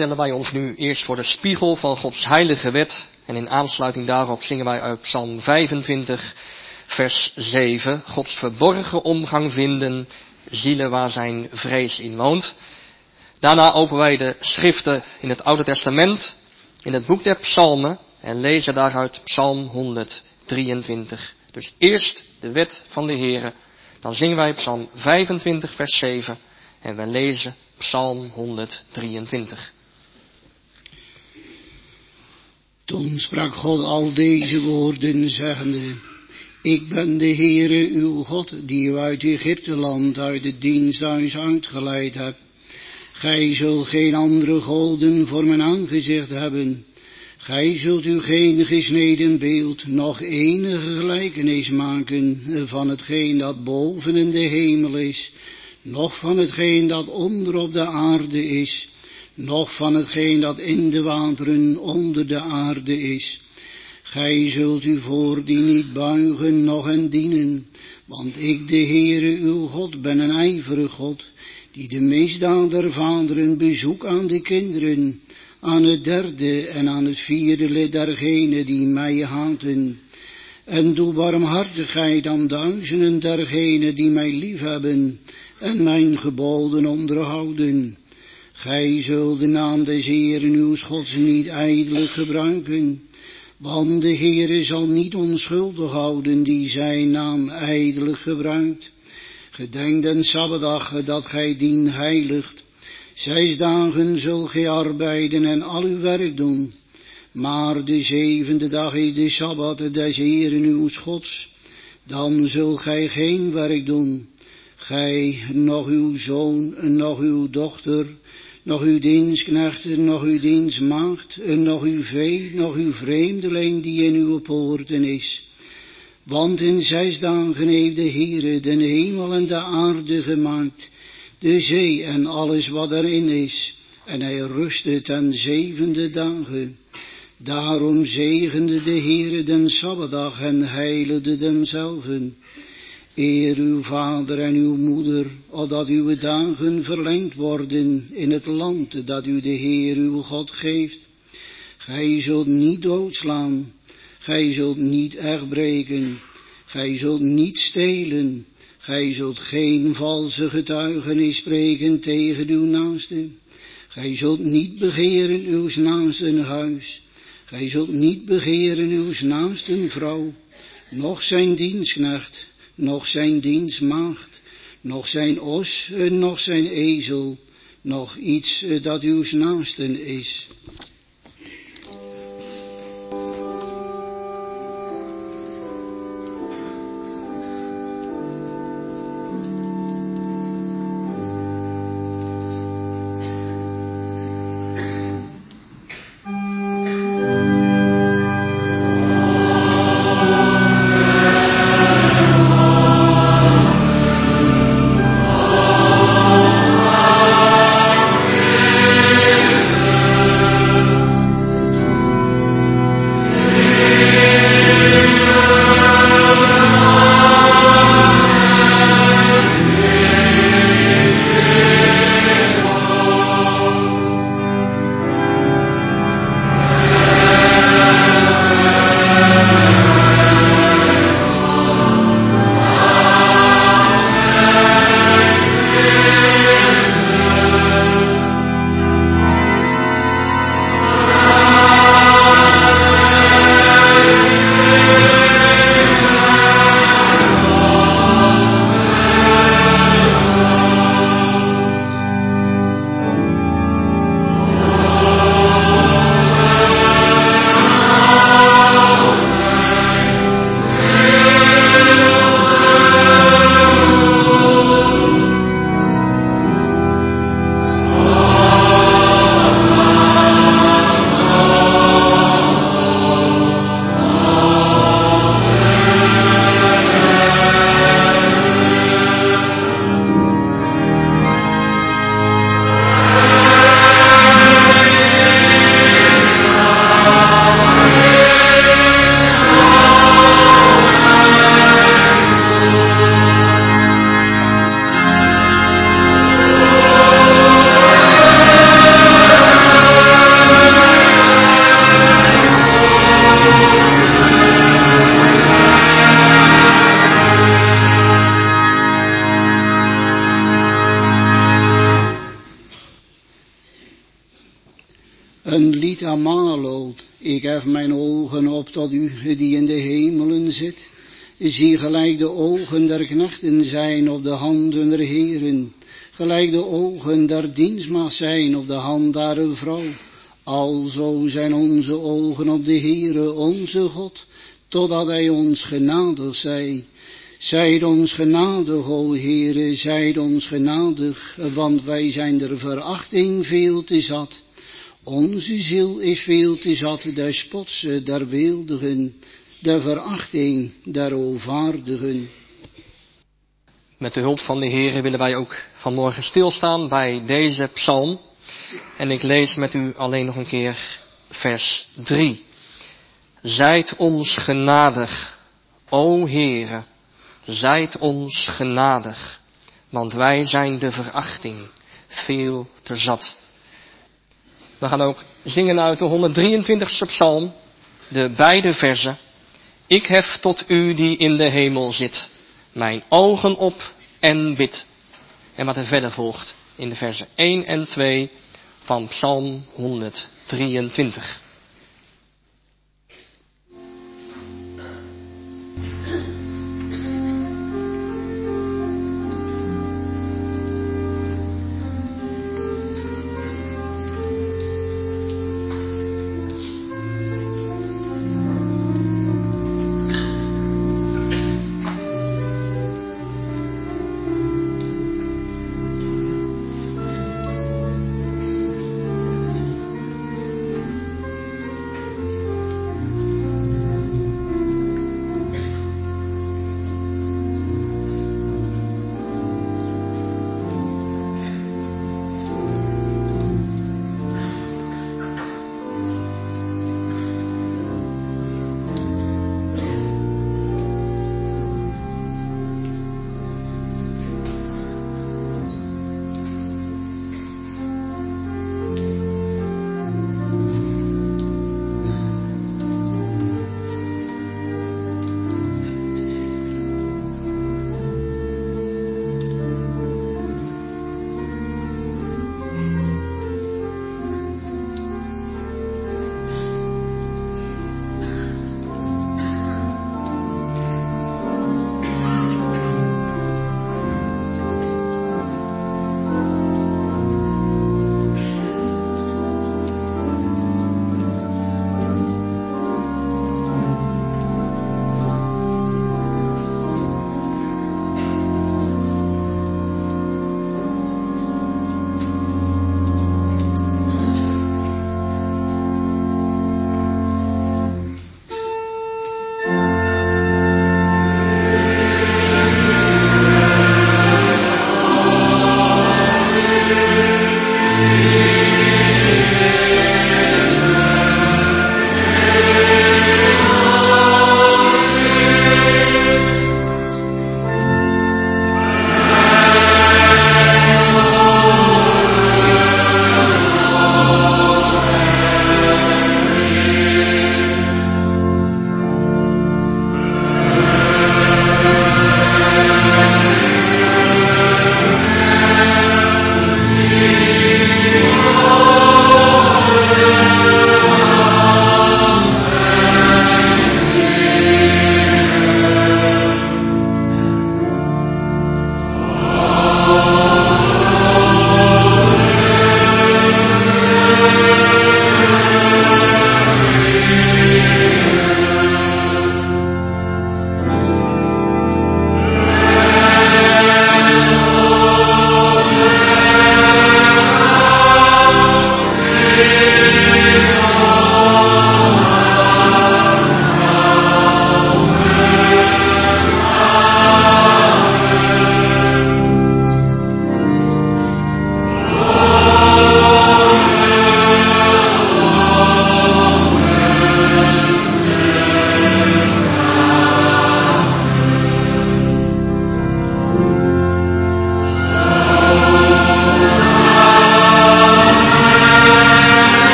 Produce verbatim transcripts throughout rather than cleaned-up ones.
stellen wij ons nu eerst voor de spiegel van Gods heilige wet. En in aansluiting daarop zingen wij uit Psalm vijfentwintig, vers zeven. Gods verborgen omgang vinden, zielen waar zijn vrees in woont. Daarna openen wij de schriften in het Oude Testament, in het boek der Psalmen. En lezen daaruit Psalm honderddrieëntwintig. Dus eerst de wet van de Heere. Dan zingen wij Psalm vijfentwintig, vers zeven. En we lezen Psalm honderddrieëntwintig. Toen sprak God al deze woorden, zeggende: Ik ben de Heere uw God, die u uit Egypteland, uit het diensthuis uitgeleid hebt. Gij zult geen andere goden voor mijn aangezicht hebben. Gij zult u geen gesneden beeld, noch enige gelijkenis maken van hetgeen dat boven in de hemel is, noch van hetgeen dat onder op de aarde is, noch van hetgeen dat in de wateren onder de aarde is. Gij zult u voor die niet buigen, noch hen dienen, want ik, de Heere uw God, ben een ijverig God, die de misdaad der vaderen bezoek aan de kinderen, aan het derde en aan het vierde lid dergenen die mij haten. En doe barmhartigheid aan duizenden dergenen die mij liefhebben en mijn geboden onderhouden. Gij zult de naam des Heeren uw Gods niet ijdelijk gebruiken, want de Heere zal niet onschuldig houden die zijn naam ijdelijk gebruikt. Gedenk den Sabbatdag dat gij dien heiligt. Zes dagen zult gij arbeiden en al uw werk doen. Maar de zevende dag is de Sabbat des Heeren uw Gods. Dan zult gij geen werk doen. Gij, nog uw zoon, nog uw dochter, nog uw dienstknecht, nog uw dienstmaagd, nog uw vee, nog uw vreemdeling die in uw poorten is. Want in zes dagen heeft de Heere de hemel en de aarde gemaakt, de zee en alles wat erin is, en hij rustte ten zevende dagen. Daarom zegende de Heere den Sabbatdag en heiligde denzelven. Eer uw vader en uw moeder, opdat uw dagen verlengd worden in het land dat u de Heer uw God geeft. Gij zult niet doodslaan, gij zult niet echtbreken, gij zult niet stelen, gij zult geen valse getuigenis spreken tegen uw naaste. Gij zult niet begeren uw naasten huis, gij zult niet begeren uw naasten vrouw, noch zijn dienstknecht, noch zijn dienstmaagd, noch zijn os, noch zijn ezel, noch iets dat uw naasten is. Een lied aan Maloot. Ik hef mijn ogen op tot u die in de hemelen zit. Zie gelijk de ogen der knechten zijn op de handen der heren. Gelijk de ogen der dienstmaagd zijn op de hand der vrouw. Alzo zijn onze ogen op de Heere onze God, totdat hij ons genadig zij. Zijt ons genadig, o Heere, zijt ons genadig, want wij zijn der verachting veel te zat. Onze ziel is veel te zat, der spots, der weeldigen, der verachting, der onvaardigen. Met de hulp van de Heere willen wij ook vanmorgen stilstaan bij deze psalm. En ik lees met u alleen nog een keer vers drie. Zijt ons genadig, o Heere, zijt ons genadig, want wij zijn de verachting veel te zat. We gaan ook zingen uit de honderddrieëntwintigste psalm, de beide verzen. Ik hef tot u die in de hemel zit, mijn ogen op en bid. En wat er verder volgt in de versen één en twee van psalm honderddrieëntwintig.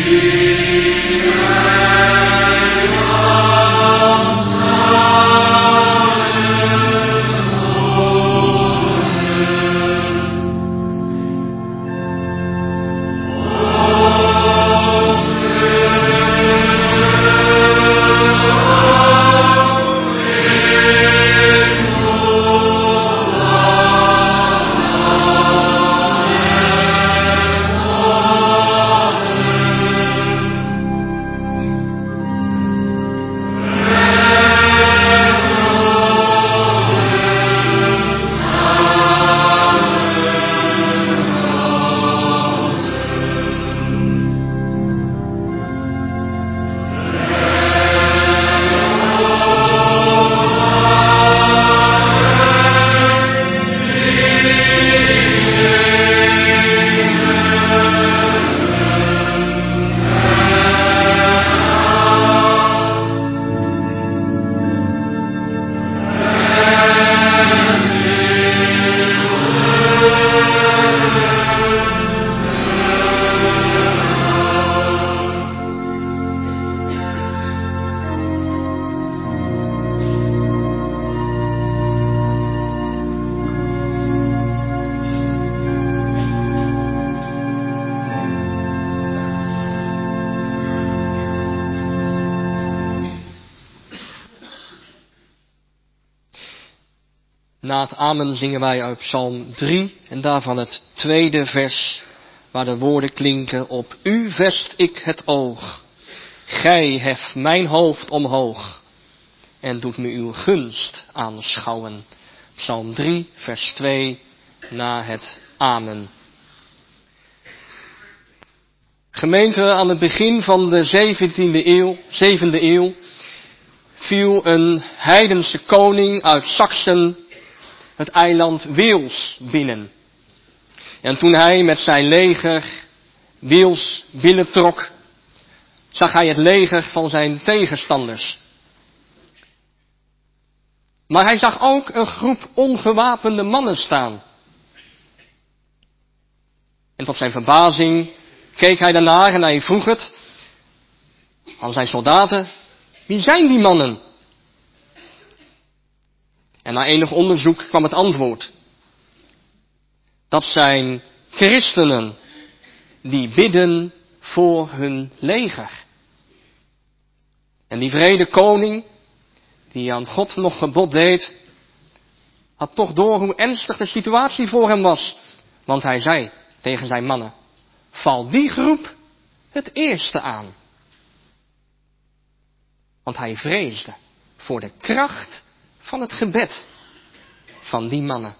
Na het amen zingen wij uit Psalm drie en daarvan het tweede vers, waar de woorden klinken: op u vest ik het oog, gij heft mijn hoofd omhoog en doet me uw gunst aanschouwen. Psalm drie, vers twee, na het amen. Gemeente, aan het begin van de zeventiende eeuw, zevende eeuw viel een heidense koning uit Saksen het eiland Wales binnen. En toen hij met zijn leger Wales binnentrok, zag hij het leger van zijn tegenstanders. Maar hij zag ook een groep ongewapende mannen staan. En tot zijn verbazing keek hij daarnaar en hij vroeg het aan zijn soldaten: wie zijn die mannen? En na enig onderzoek kwam het antwoord: dat zijn christenen die bidden voor hun leger. En die vrede koning, die aan God nog gebod deed, had toch door hoe ernstig de situatie voor hem was. Want hij zei tegen zijn mannen: val die groep het eerste aan. Want hij vreesde voor de kracht van het gebed van die mannen.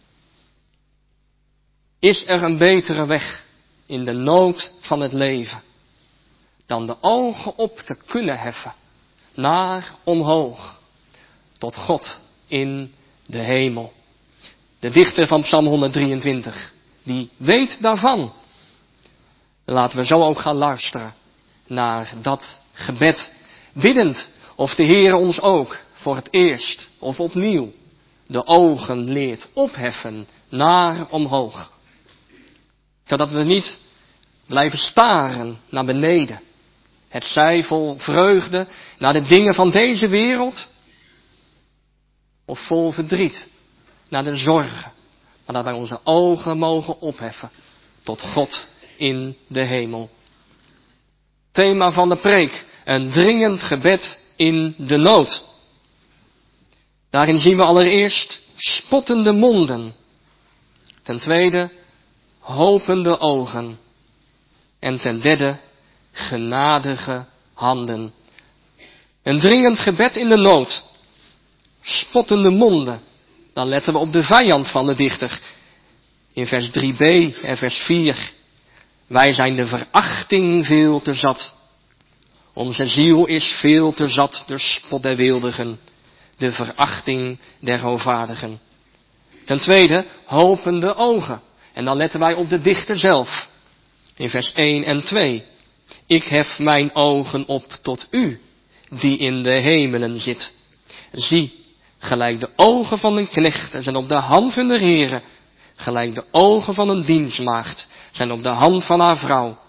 Is er een betere weg in de nood van het leven dan de ogen op te kunnen heffen naar omhoog tot God in de hemel? De dichter van Psalm honderddrieëntwintig, die weet daarvan. Laten we zo ook gaan luisteren naar dat gebed, biddend of de Heer ons ook voor het eerst of opnieuw de ogen leert opheffen naar omhoog. Zodat we niet blijven staren naar beneden. Het zij vol vreugde naar de dingen van deze wereld, of vol verdriet naar de zorgen. Maar dat wij onze ogen mogen opheffen tot God in de hemel. Thema van de preek: een dringend gebed in de nood. Daarin zien we allereerst spottende monden. Ten tweede hopende ogen. En ten derde genadige handen. Een dringend gebed in de nood. Spottende monden. Dan letten we op de vijand van de dichter. In vers drie b en vers vier. Wij zijn de verachting veel te zat. Onze ziel is veel te zat, de spot der weeldigen. De verachting der hovaardigen. Ten tweede, hopende ogen. En dan letten wij op de dichter zelf. In vers één en twee. Ik hef mijn ogen op tot u, die in de hemelen zit. Zie, gelijk de ogen van een knecht zijn op de hand van de heren, gelijk de ogen van een dienstmaagd zijn op de hand van haar vrouw.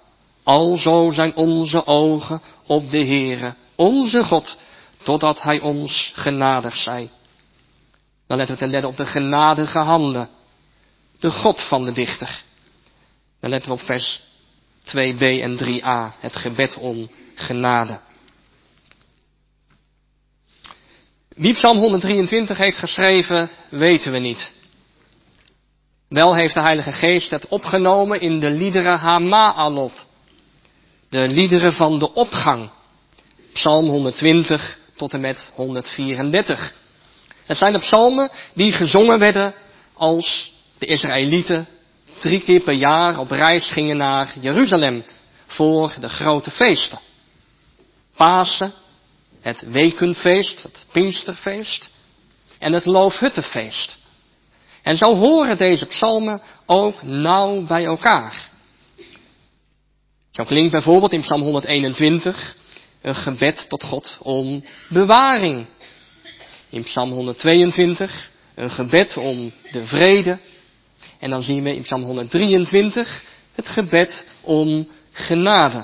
Alzo zijn onze ogen op de Heere, onze God, totdat hij ons genadig zij. Dan letten we ten derde op de genadige handen. De God van de dichter. Dan letten we op vers twee b en drie a. Het gebed om genade. Wie Psalm honderddrieëntwintig heeft geschreven, weten we niet. Wel heeft de Heilige Geest het opgenomen in de liederen Hama'alot. De liederen van de opgang. Psalm honderdtwintig tot en met honderdvierendertig. Het zijn de psalmen die gezongen werden als de Israëlieten drie keer per jaar op reis gingen naar Jeruzalem voor de grote feesten. Pasen, het wekenfeest, het Pinksterfeest en het Loofhuttenfeest. En zo horen deze psalmen ook nauw bij elkaar. Zo klinkt bijvoorbeeld in Psalm honderdeenentwintig een gebed tot God om bewaring. In Psalm honderdtweeëntwintig een gebed om de vrede. En dan zien we in Psalm honderddrieëntwintig het gebed om genade.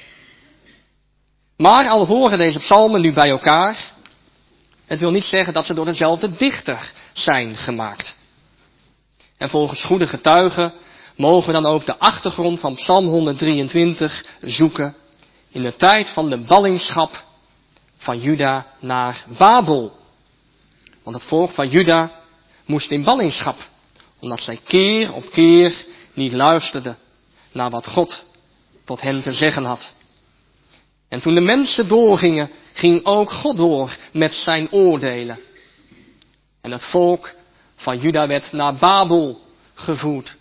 Maar al horen deze psalmen nu bij elkaar, het wil niet zeggen dat ze door dezelfde dichter zijn gemaakt. En volgens goede getuigen mogen we dan ook de achtergrond van Psalm honderddrieëntwintig zoeken in de tijd van de ballingschap van Juda naar Babel. Want het volk van Juda moest in ballingschap, omdat zij keer op keer niet luisterden naar wat God tot hen te zeggen had. En toen de mensen doorgingen, ging ook God door met zijn oordelen. En het volk van Juda werd naar Babel gevoerd.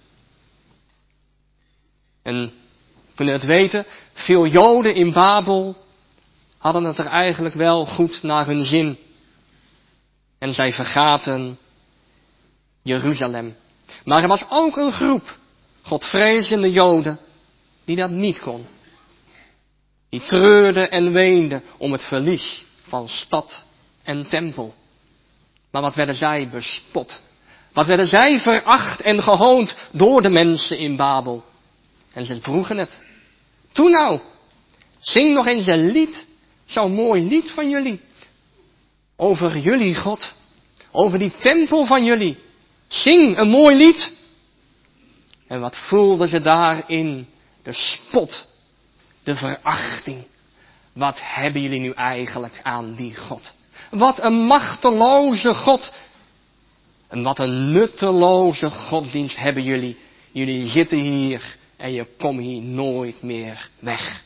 En we kunnen het weten, veel Joden in Babel hadden het er eigenlijk wel goed naar hun zin. En zij vergaten Jeruzalem. Maar er was ook een groep Godvrezende Joden die dat niet kon. Die treurden en weenden om het verlies van stad en tempel. Maar wat werden zij bespot. Wat werden zij veracht en gehoond door de mensen in Babel. En ze vroegen het. Toe nou, zing nog eens een lied, zo'n mooi lied van jullie. Over jullie God, over die tempel van jullie. Zing een mooi lied. En wat voelden ze daarin? De spot, de verachting. Wat hebben jullie nu eigenlijk aan die God? Wat een machteloze God. En wat een nutteloze godsdienst hebben jullie. Jullie zitten hier en je komt hier nooit meer weg.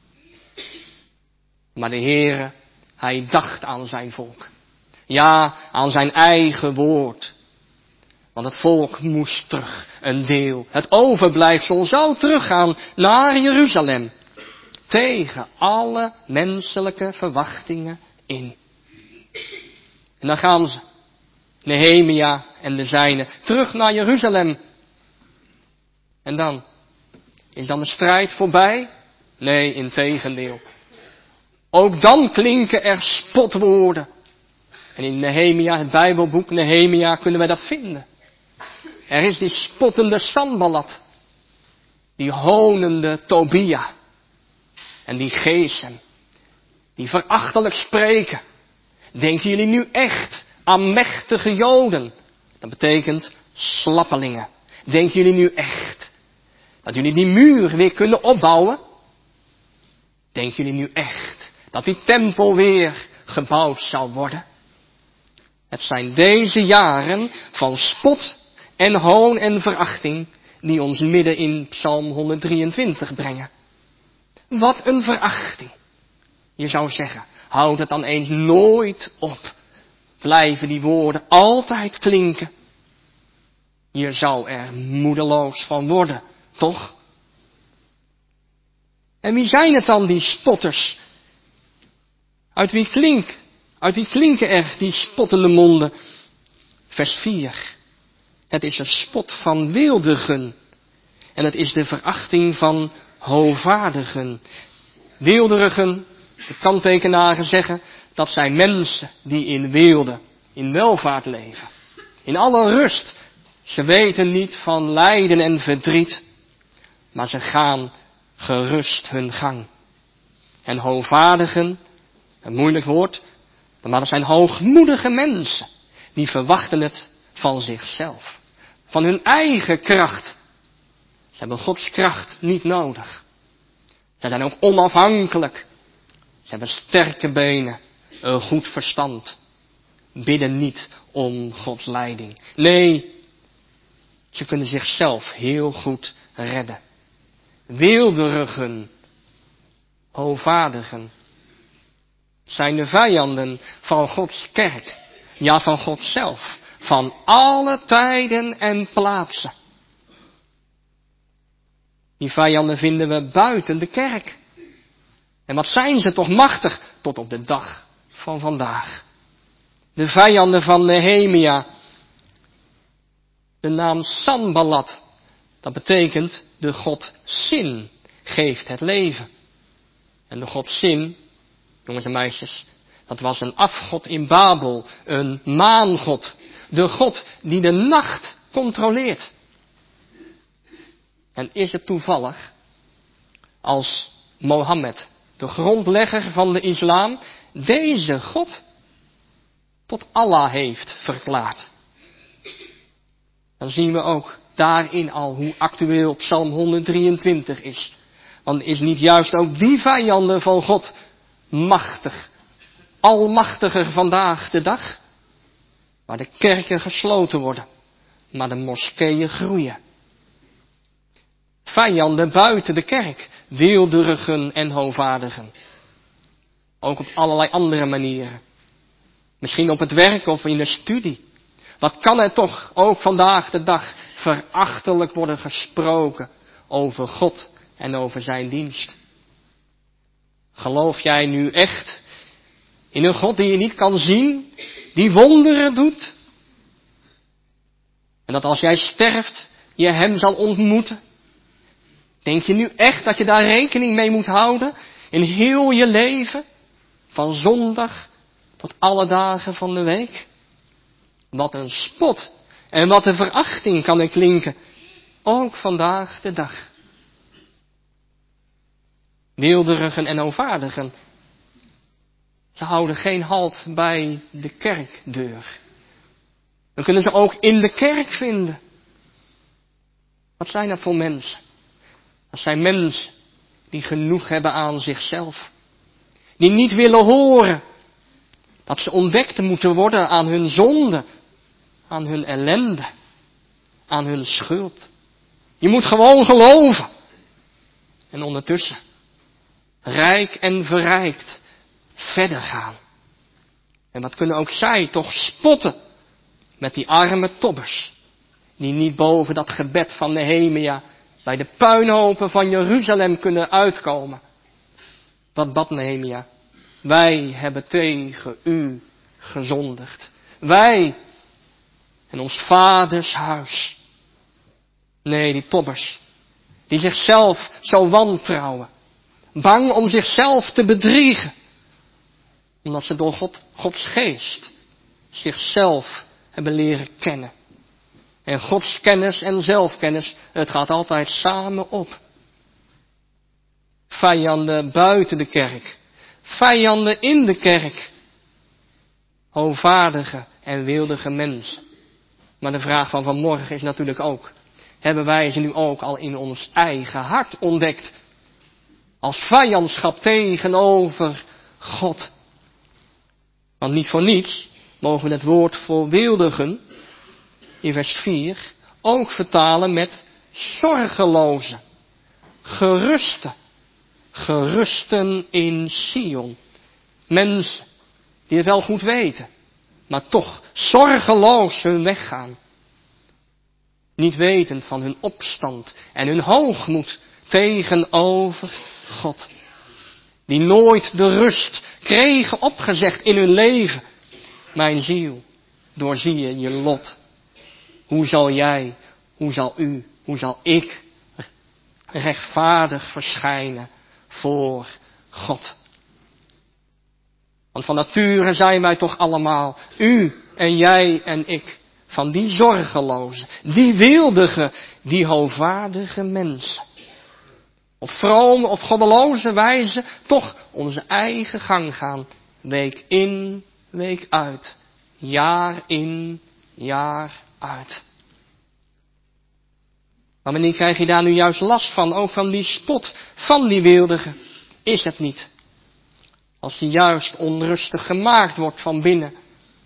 Maar de Heere, hij dacht aan zijn volk. Ja, aan zijn eigen woord. Want het volk moest terug, een deel. Het overblijfsel zou teruggaan naar Jeruzalem. Tegen alle menselijke verwachtingen in. En dan gaan ze, Nehemia en de zijnen, terug naar Jeruzalem. En dan, is dan de strijd voorbij? Nee, integendeel. Ook dan klinken er spotwoorden. En in Nehemia, het Bijbelboek Nehemia, kunnen wij dat vinden. Er is die spottende Sanballat. Die honende Tobia. En die Gesem. Die verachtelijk spreken. Denken jullie nu echt aan mechtige Joden? Dat betekent slappelingen. Denken jullie nu echt dat jullie die muur weer kunnen opbouwen? Denken jullie nu echt dat die tempel weer gebouwd zal worden? Het zijn deze jaren van spot en hoon en verachting die ons midden in Psalm honderddrieëntwintig brengen. Wat een verachting. Je zou zeggen, houd het dan eens nooit op. Blijven die woorden altijd klinken. Je zou er moedeloos van worden, toch? En wie zijn het dan, die spotters? Uit wie klink, uit wie klinken er die spottende monden? Vers vier. Het is een spot van weeldigen. En het is de verachting van hovaardigen. Weelderigen, de kanttekenaren zeggen, dat zijn mensen die in weelde, in welvaart leven. In alle rust. Ze weten niet van lijden en verdriet. Maar ze gaan gerust hun gang. En hoogvaardigen, een moeilijk woord, maar dat zijn hoogmoedige mensen. Die verwachten het van zichzelf. Van hun eigen kracht. Ze hebben Gods kracht niet nodig. Ze zijn ook onafhankelijk. Ze hebben sterke benen, een goed verstand. Bidden niet om Gods leiding. Nee, ze kunnen zichzelf heel goed redden. Weelderigen, hoogvaardigen, zijn de vijanden van Gods kerk. Ja, van God zelf. Van alle tijden en plaatsen. Die vijanden vinden we buiten de kerk. En wat zijn ze toch machtig tot op de dag van vandaag. De vijanden van Nehemia. De naam Sanballat. Dat betekent de God Sin geeft het leven. En de God Sin, jongens en meisjes, dat was een afgod in Babel. Een maangod. De God die de nacht controleert. En is het toevallig als Mohammed, de grondlegger van de islam, deze God tot Allah heeft verklaard. Dan zien we ook daarin al hoe actueel Psalm honderddrieëntwintig is. Want is niet juist ook die vijanden van God machtig, almachtiger vandaag de dag? Waar de kerken gesloten worden, maar de moskeeën groeien. Vijanden buiten de kerk, weelderigen en hoogvaardigen. Ook op allerlei andere manieren. Misschien op het werk of in de studie. Wat kan er toch ook vandaag de dag verachtelijk worden gesproken over God en over zijn dienst. Geloof jij nu echt in een God die je niet kan zien, die wonderen doet? En dat als jij sterft, je hem zal ontmoeten? Denk je nu echt dat je daar rekening mee moet houden in heel je leven? Van zondag tot alle dagen van de week? Wat een spot en wat een verachting kan er klinken. Ook vandaag de dag. Weelderigen en hoogvaardigen. Ze houden geen halt bij de kerkdeur. Dan kunnen ze ook in de kerk vinden. Wat zijn dat voor mensen? Dat zijn mensen die genoeg hebben aan zichzelf. Die niet willen horen dat ze ontdekt moeten worden aan hun zonde, aan hun ellende, aan hun schuld. Je moet gewoon geloven. En ondertussen, rijk en verrijkt, verder gaan. En wat kunnen ook zij toch spotten met die arme tobbers, die niet boven dat gebed van Nehemia bij de puinhopen van Jeruzalem kunnen uitkomen. Wat bad Nehemia? Wij hebben tegen u gezondigd. Wij en ons vaders huis. Nee, die tobbers, die zichzelf zo wantrouwen. Bang om zichzelf te bedriegen. Omdat ze door God, Gods geest zichzelf hebben leren kennen. En Gods kennis en zelfkennis, het gaat altijd samen op. Vijanden buiten de kerk. Vijanden in de kerk. Hoogvaardige en wildige mensen. Maar de vraag van vanmorgen is natuurlijk ook, hebben wij ze nu ook al in ons eigen hart ontdekt? Als vijandschap tegenover God. Want niet voor niets mogen we het woord voor weeldigen in vers vier ook vertalen met zorgelozen, gerusten, gerusten in Sion. Mensen die het wel goed weten, maar toch zorgeloos hun weg gaan. Niet wetend van hun opstand en hun hoogmoed tegenover God. Die nooit de rust kregen opgezegd in hun leven. Mijn ziel, doorzie je je lot. Hoe zal jij, hoe zal u, hoe zal ik rechtvaardig verschijnen voor God? Want van nature zijn wij toch allemaal, u en jij en ik, van die zorgeloze, die wildige, die hoogvaardige mensen. op vrome of goddeloze wijze toch onze eigen gang gaan. Week in, week uit. Jaar in, jaar uit. Maar wanneer krijg je daar nu juist last van? Ook van die spot van die weeldige. Is het niet? Als die juist onrustig gemaakt wordt van binnen.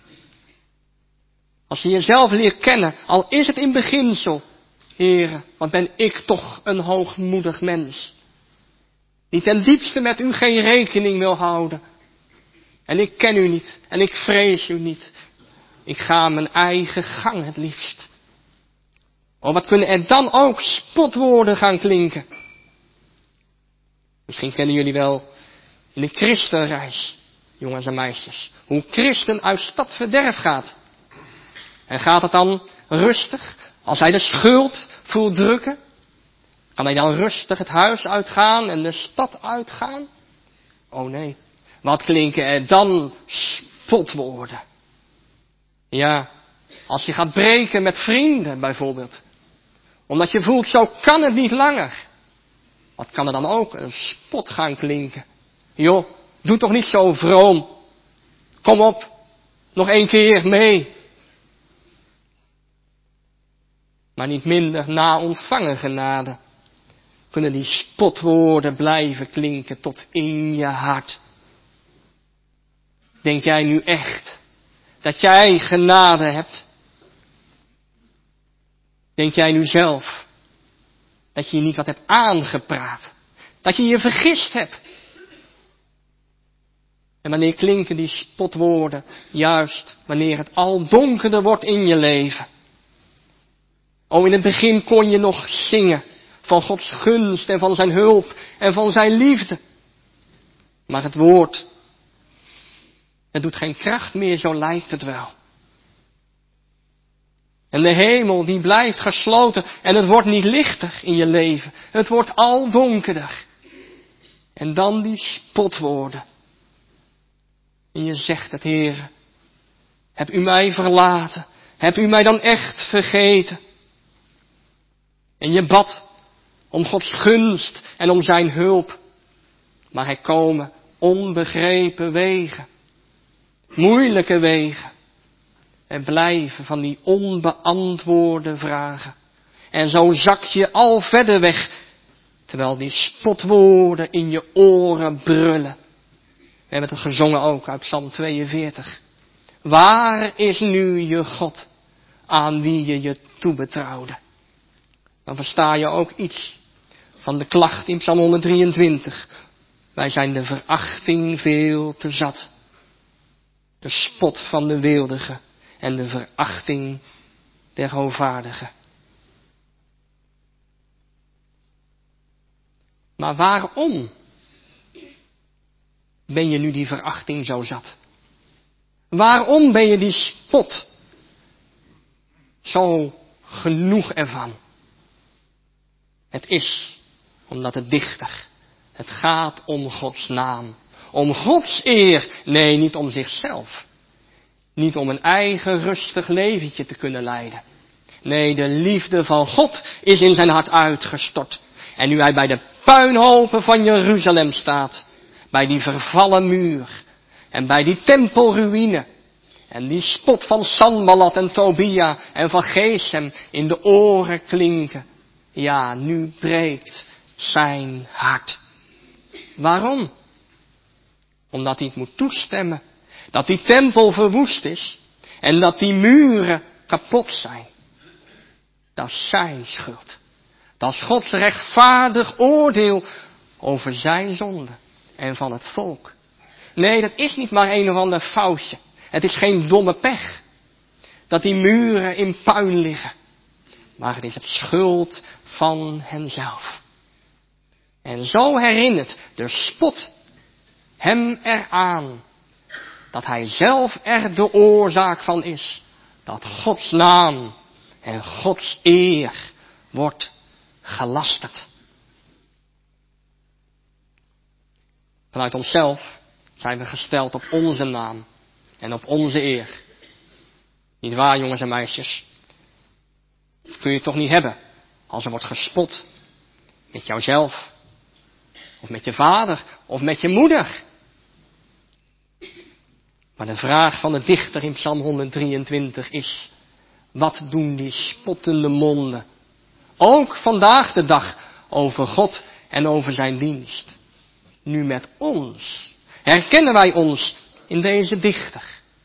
Als je jezelf leert kennen, al is het in beginsel. Heere, wat ben ik toch een hoogmoedig mens. Die ten diepste met u geen rekening wil houden. En ik ken u niet. En ik vrees u niet. Ik ga mijn eigen gang het liefst. Oh, wat kunnen er dan ook spotwoorden gaan klinken. Misschien kennen jullie wel in de christenreis, jongens en meisjes, hoe christen uit stadverderf gaat. En gaat het dan rustig, als hij de schuld voelt drukken? Kan hij dan rustig het huis uitgaan en de stad uitgaan? Oh nee, wat klinken er dan spotwoorden? Ja, als je gaat breken met vrienden bijvoorbeeld. Omdat je voelt, zo kan het niet langer. Wat kan er dan ook een spot gaan klinken? Joh, doe toch niet zo vroom. Kom op, nog één keer mee. Maar niet minder na ontvangen genade kunnen die spotwoorden blijven klinken tot in je hart. Denk jij nu echt dat jij genade hebt? Denk jij nu zelf dat je je niet wat hebt aangepraat? Dat je je vergist hebt? En wanneer klinken die spotwoorden? Juist wanneer het al donkerder wordt in je leven. Oh, in het begin kon je nog zingen van Gods gunst en van zijn hulp en van zijn liefde. Maar het woord, het doet geen kracht meer, zo lijkt het wel. En de hemel die blijft gesloten en het wordt niet lichter in je leven. Het wordt al donkerder. En dan die spotwoorden. En je zegt het, Heere, heb u mij verlaten? Heb u mij dan echt vergeten? En je bad om Gods gunst en om zijn hulp. Maar er komen onbegrepen wegen. Moeilijke wegen. En blijven van die onbeantwoorde vragen. En zo zak je al verder weg. Terwijl die spotwoorden in je oren brullen. We hebben het gezongen ook uit Psalm tweeënveertig. Waar is nu je God aan wie je je toebetrouwde? Dan versta je ook iets van de klacht in Psalm honderddrieëntwintig. Wij zijn de verachting veel te zat. De spot van de weeldige en de verachting der hoogvaardigen. Maar waarom ben je nu die verachting zo zat? Waarom ben je die spot zo genoeg ervan? Het is omdat het dichter, het gaat om Gods naam. Om Gods eer, nee, niet om zichzelf. Niet om een eigen rustig leventje te kunnen leiden. Nee, de liefde van God is in zijn hart uitgestort. En nu hij bij de puinhopen van Jeruzalem staat, bij die vervallen muur en bij die tempelruïne en die spot van Sanballat en Tobia en van Gesem in de oren klinken. Ja, nu breekt zijn hart. Waarom? Omdat hij het moet toestemmen dat die tempel verwoest is en dat die muren kapot zijn. Dat is zijn schuld. Dat is Gods rechtvaardig oordeel over zijn zonde en van het volk. Nee, dat is niet maar een of ander foutje. Het is geen domme pech dat die muren in puin liggen. Maar het is het schuld van henzelf. En zo herinnert de spot hem eraan dat hij zelf er de oorzaak van is. Dat Gods naam en Gods eer wordt gelasterd. Vanuit onszelf zijn we gesteld op onze naam en op onze eer. Niet waar, jongens en meisjes? Dat kun je toch niet hebben als er wordt gespot met jouzelf, Of met je vader, of met je moeder. Maar de vraag van de dichter in Psalm honderddrieëntwintig is, wat doen die spottende monden, ook vandaag de dag, over God en over zijn dienst? Nu met ons. Herkennen wij ons in deze dichter?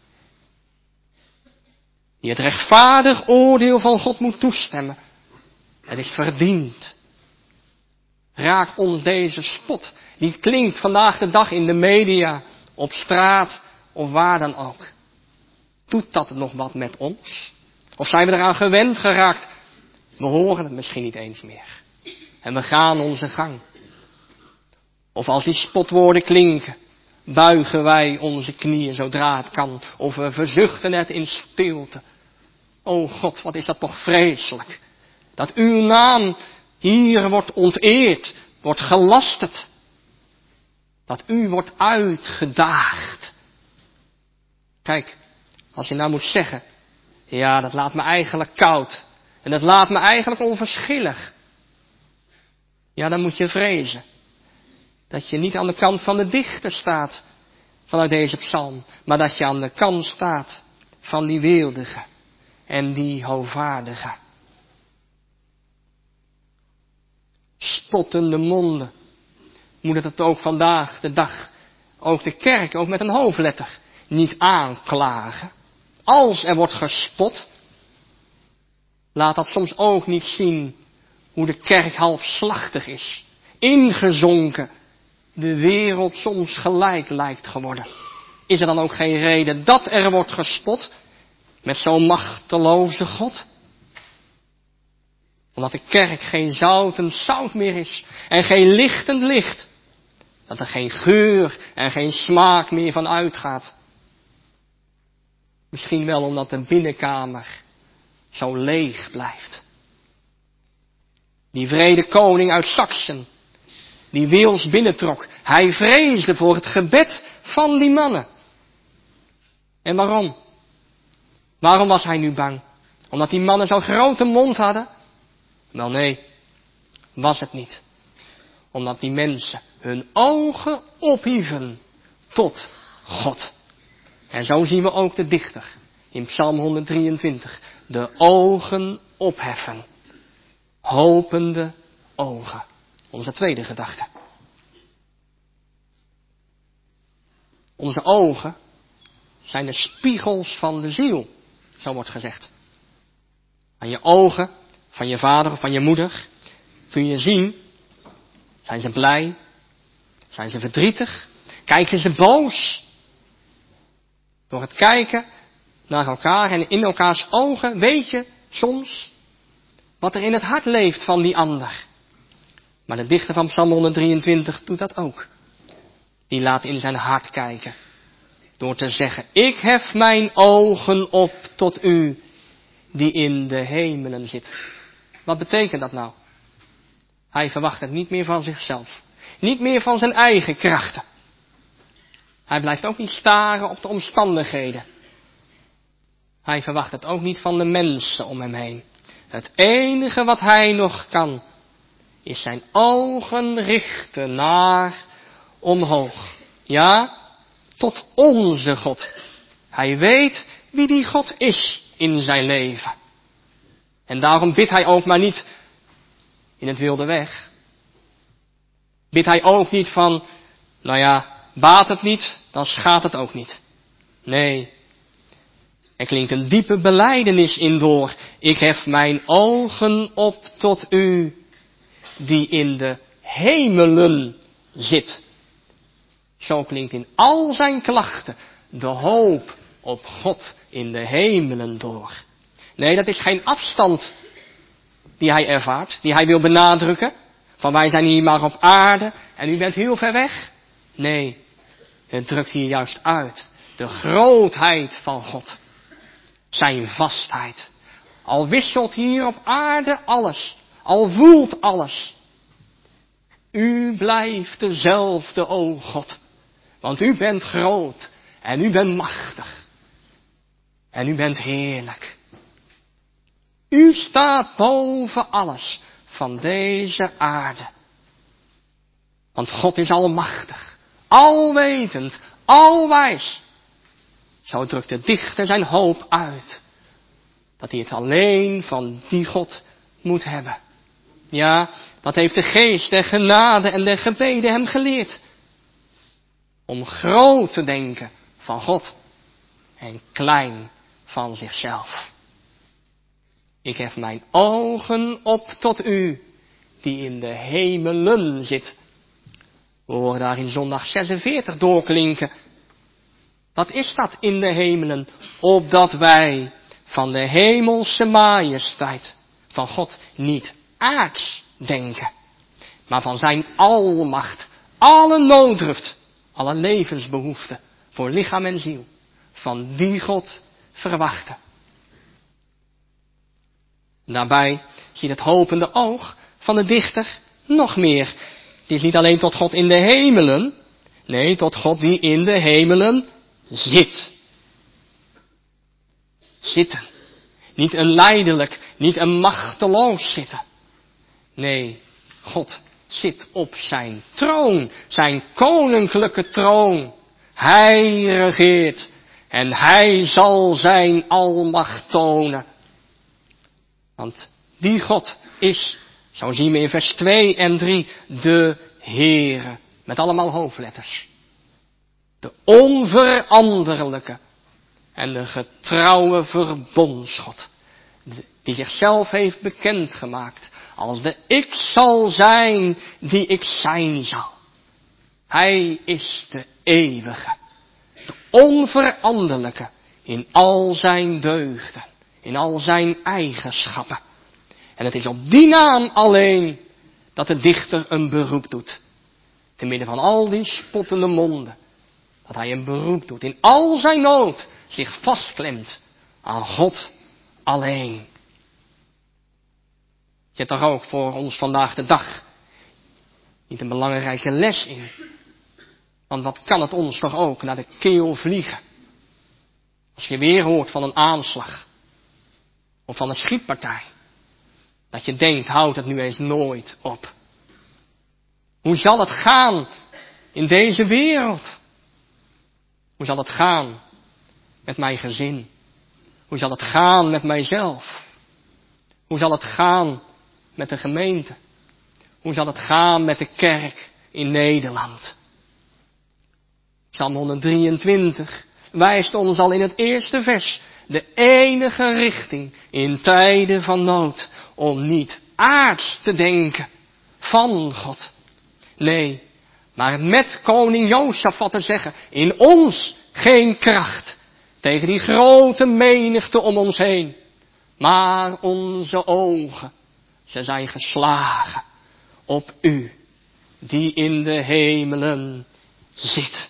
Die het rechtvaardig oordeel van God moet toestemmen. Het is verdiend. Raakt ons deze spot, die klinkt vandaag de dag in de media, op straat of waar dan ook. Doet dat nog wat met ons? Of zijn we eraan gewend geraakt? We horen het misschien niet eens meer. En we gaan onze gang. Of als die spotwoorden klinken, buigen wij onze knieën zodra het kan. Of we verzuchten het in stilte. O God, wat is dat toch vreselijk. Dat uw naam hier wordt onteerd, wordt gelasterd. Dat u wordt uitgedaagd. Kijk, als je nou moet zeggen, ja, dat laat me eigenlijk koud. En dat laat me eigenlijk onverschillig. Ja, dan moet je vrezen. Dat je niet aan de kant van de dichter staat, vanuit deze psalm. Maar dat je aan de kant staat van die weeldige en die hovaardige. Spottende monden. Moet het ook vandaag de dag, ook de kerk, ook met een hoofdletter, niet aanklagen. Als er wordt gespot, laat dat soms ook niet zien hoe de kerk halfslachtig is. Ingezonken, de wereld soms gelijk lijkt geworden. Is er dan ook geen reden dat er wordt gespot met zo'n machteloze God? Omdat de kerk geen zoutend zout meer is en geen lichtend licht. Dat er geen geur en geen smaak meer van uitgaat. Misschien wel omdat de binnenkamer zo leeg blijft. Die wrede koning uit Saksen, die Wils binnentrok, hij vreesde voor het gebed van die mannen. En waarom? Waarom was hij nu bang? Omdat die mannen zo'n grote mond hadden? Wel nee, was het niet. Omdat die mensen hun ogen ophieven tot God. En zo zien we ook de dichter in Psalm honderddrieëntwintig. De ogen opheffen. Hopende ogen. Onze tweede gedachte. Onze ogen zijn de spiegels van de ziel. Zo wordt gezegd. Aan je ogen van je vader of van je moeder kun je zien, zijn ze blij? Zijn ze verdrietig? Kijken ze boos? Door het kijken naar elkaar en in elkaars ogen weet je soms wat er in het hart leeft van die ander. Maar de dichter van Psalm honderddrieëntwintig doet dat ook. Die laat in zijn hart kijken. Door te zeggen, ik hef mijn ogen op tot u die in de hemelen zit. Wat betekent dat nou? Hij verwacht het niet meer van zichzelf. Niet meer van zijn eigen krachten. Hij blijft ook niet staren op de omstandigheden. Hij verwacht het ook niet van de mensen om hem heen. Het enige wat hij nog kan, is zijn ogen richten naar omhoog. Ja, tot onze God. Hij weet wie die God is in zijn leven. En daarom bidt hij ook maar niet in het wilde weg. Bidt hij ook niet van, nou ja, baat het niet, dan schaadt het ook niet. Nee, er klinkt een diepe belijdenis in door. Ik hef mijn ogen op tot u, die in de hemelen zit. Zo klinkt in al zijn klachten de hoop op God in de hemelen door. Nee, dat is geen afstand die hij ervaart, die hij wil benadrukken. Van wij zijn hier maar op aarde en u bent heel ver weg. Nee, het drukt hier juist uit de grootheid van God. Zijn vastheid. Al wisselt hier op aarde alles, al voelt alles. U blijft dezelfde, o God. Want u bent groot en u bent machtig. En u bent heerlijk. U staat boven alles van deze aarde. Want God is almachtig, alwetend, alwijs. Zo drukt de dichter zijn hoop uit, dat hij het alleen van die God moet hebben. Ja, dat heeft de geest der genade en der gebeden hem geleerd. Om groot te denken van God en klein van zichzelf. Ik hef mijn ogen op tot u, die in de hemelen zit. We horen daar in zondag zesenveertig doorklinken. Wat is dat in de hemelen? Opdat wij van de hemelse majesteit van God niet aards denken, maar van zijn almacht, alle nooddruft, alle levensbehoeften voor lichaam en ziel, van die God verwachten. Daarbij ziet het hopende oog van de dichter nog meer. Het is niet alleen tot God in de hemelen, nee, tot God die in de hemelen zit. Zitten. Niet een lijdelijk, niet een machteloos zitten. Nee, God zit op zijn troon, zijn koninklijke troon. Hij regeert en hij zal zijn almacht tonen. Want die God is, zo zien we in vers twee en drie, de Heere. Met allemaal hoofdletters. De onveranderlijke en de getrouwe verbondsgod. Die zichzelf heeft bekendgemaakt als de ik zal zijn die ik zijn zal. Hij is de eeuwige, de onveranderlijke in al zijn deugden, in al zijn eigenschappen. En het is op die naam alleen dat de dichter een beroep doet. Te midden van al die spottende monden. Dat hij een beroep doet, in al zijn nood zich vastklemt aan God alleen. Zit toch ook voor ons vandaag de dag niet een belangrijke les in? Want wat kan het ons toch ook naar de keel vliegen? Als je weer hoort van een aanslag. Of van een schietpartij. Dat je denkt, houdt het nu eens nooit op. Hoe zal het gaan in deze wereld? Hoe zal het gaan met mijn gezin? Hoe zal het gaan met mijzelf? Hoe zal het gaan met de gemeente? Hoe zal het gaan met de kerk in Nederland? Psalm honderddrieëntwintig wijst ons al in het eerste vers de enige richting in tijden van nood om niet aards te denken van God. Nee, maar het met koning Jozefat te zeggen, in ons geen kracht tegen die grote menigte om ons heen, maar onze ogen, ze zijn geslagen op u, die in de hemelen zit.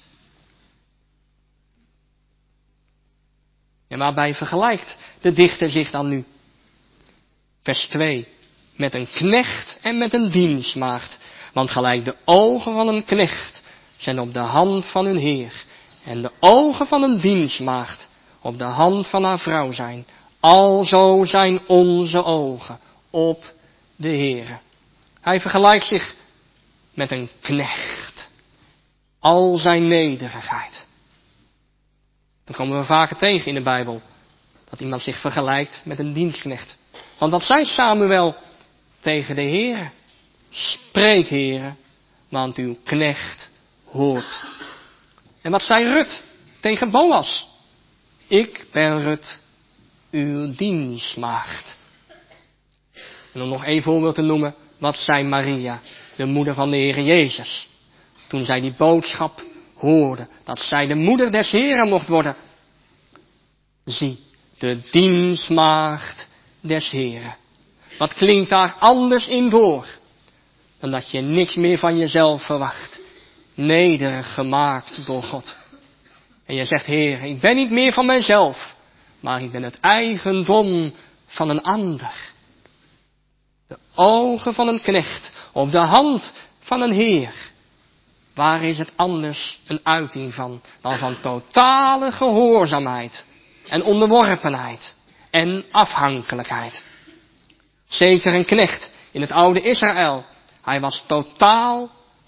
En waarbij vergelijkt de dichter zich dan nu? Vers twee. Met een knecht en met een dienstmaagd. Want gelijk de ogen van een knecht zijn op de hand van hun heer. En de ogen van een dienstmaagd op de hand van haar vrouw zijn. Alzo zijn onze ogen op de Heere. Hij vergelijkt zich met een knecht. Al zijn nederigheid. Dat komen we vaker tegen in de Bijbel. Dat iemand zich vergelijkt met een dienstknecht. Want wat zei Samuel tegen de Heere? Spreek, Heere, want uw knecht hoort. En wat zei Rut tegen Boas? Ik ben Rut, uw dienstmaagd. En om nog één voorbeeld te noemen, wat zei Maria, de moeder van de Heere Jezus, toen zij die boodschap hoorde, dat zij de moeder des Heeren mocht worden. Zie, de dienstmaagd des Heeren. Wat klinkt daar anders in door, dan dat je niks meer van jezelf verwacht. Nederig gemaakt door God. En je zegt, Heer, ik ben niet meer van mijzelf, maar ik ben het eigendom van een ander. De ogen van een knecht op de hand van een heer. Waar is het anders een uiting van dan van totale gehoorzaamheid en onderworpenheid en afhankelijkheid? Zeker een knecht in het oude Israël. Hij was totaal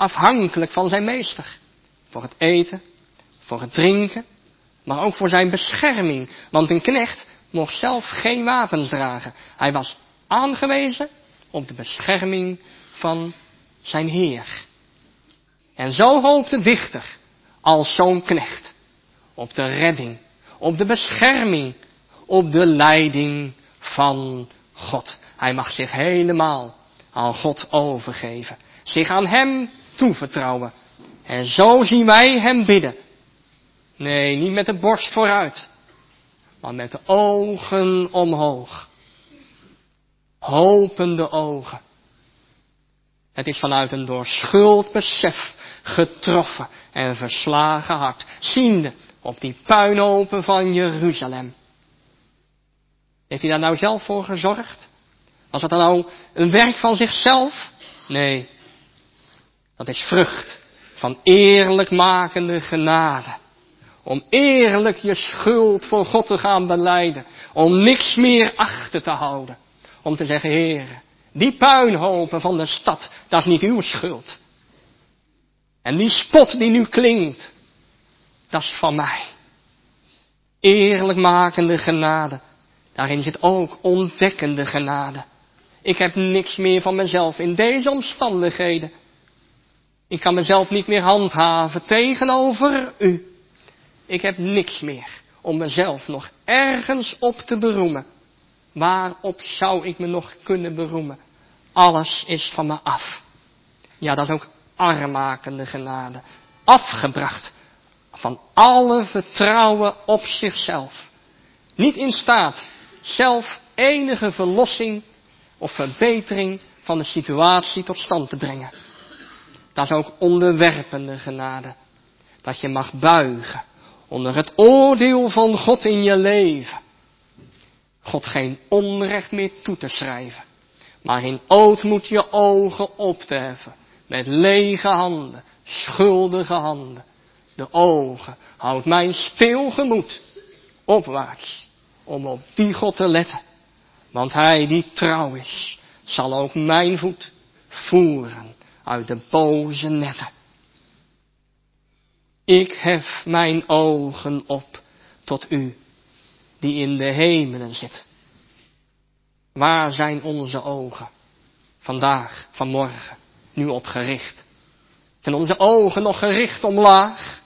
afhankelijk van zijn meester. Voor het eten, voor het drinken, maar ook voor zijn bescherming. Want een knecht mocht zelf geen wapens dragen. Hij was aangewezen op de bescherming van zijn Heer. En zo hoopt de dichter, als zo'n knecht, op de redding, op de bescherming, op de leiding van God. Hij mag zich helemaal aan God overgeven, zich aan hem toevertrouwen. En zo zien wij hem bidden. Nee, niet met de borst vooruit, maar met de ogen omhoog. Hopende ogen. Het is vanuit een door schuld besef getroffen en verslagen hart, ziende op die puinhopen van Jeruzalem. Heeft hij daar nou zelf voor gezorgd? Was dat dan nou een werk van zichzelf? Nee, dat is vrucht van eerlijkmakende genade. Om eerlijk je schuld voor God te gaan belijden. Om niks meer achter te houden. Om te zeggen, Heere, die puinhopen van de stad, dat is niet uw schuld. En die spot die nu klinkt, dat is van mij. Eerlijkmakende genade. Daarin zit ook ontdekkende genade. Ik heb niks meer van mezelf in deze omstandigheden. Ik kan mezelf niet meer handhaven tegenover u. Ik heb niks meer om mezelf nog ergens op te beroemen. Waarop zou ik me nog kunnen beroemen? Alles is van me af. Ja, dat is ook armmakende genade. Afgebracht van alle vertrouwen op zichzelf. Niet in staat zelf enige verlossing of verbetering van de situatie tot stand te brengen. Dat is ook onderwerpende genade. Dat je mag buigen onder het oordeel van God in je leven. God geen onrecht meer toe te schrijven, maar in ootmoed je ogen op te heffen. Met lege handen, schuldige handen. De ogen houdt mijn stil gemoed opwaarts, om op die God te letten. Want hij die trouw is, zal ook mijn voet voeren uit de boze netten. Ik hef mijn ogen op tot u, die in de hemelen zit. Waar zijn onze ogen vandaag, vanmorgen, nu op gericht? Zijn onze ogen nog gericht omlaag?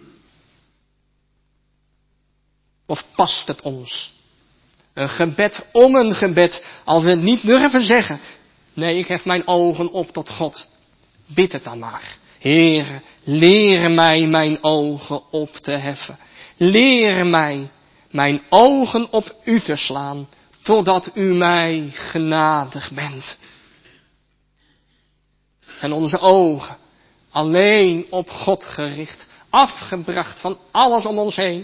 Of past het ons? Een gebed om een gebed, als we het niet durven zeggen. Nee, ik hef mijn ogen op tot God. Bid het dan maar. Heere, leer mij mijn ogen op te heffen. Leer mij mijn ogen op u te slaan, totdat u mij genadig bent. Zijn onze ogen alleen op God gericht, afgebracht van alles om ons heen?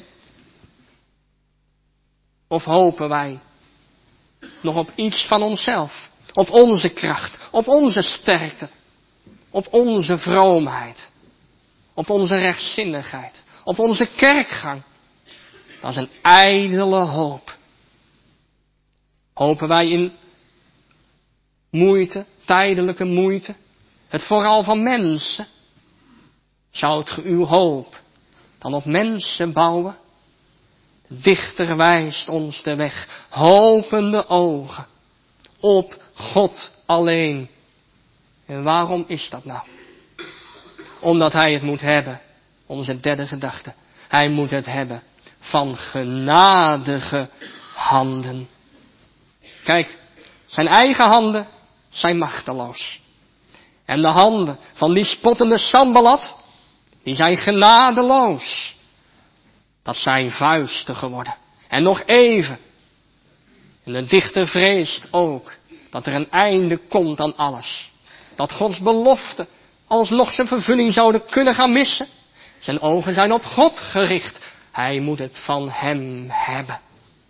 Of hopen wij nog op iets van onszelf, op onze kracht, op onze sterkte, op onze vroomheid, op onze rechtzinnigheid, op onze kerkgang? Dat is een ijdele hoop. Hopen wij in moeite, tijdelijke moeite, het vooral van mensen? Zou het uw hoop dan op mensen bouwen? De dichter wijst ons de weg, hopende ogen, op God alleen. En waarom is dat nou? Omdat hij het moet hebben, onze derde gedachte. Hij moet het hebben van genadige handen. Kijk, zijn eigen handen zijn machteloos. En de handen van die spottende Sanballat, die zijn genadeloos. Dat zijn vuisten geworden. En nog even. En de dichter vreest ook dat er een einde komt aan alles. Dat Gods beloften alsnog zijn vervulling zouden kunnen gaan missen. Zijn ogen zijn op God gericht. Hij moet het van hem hebben.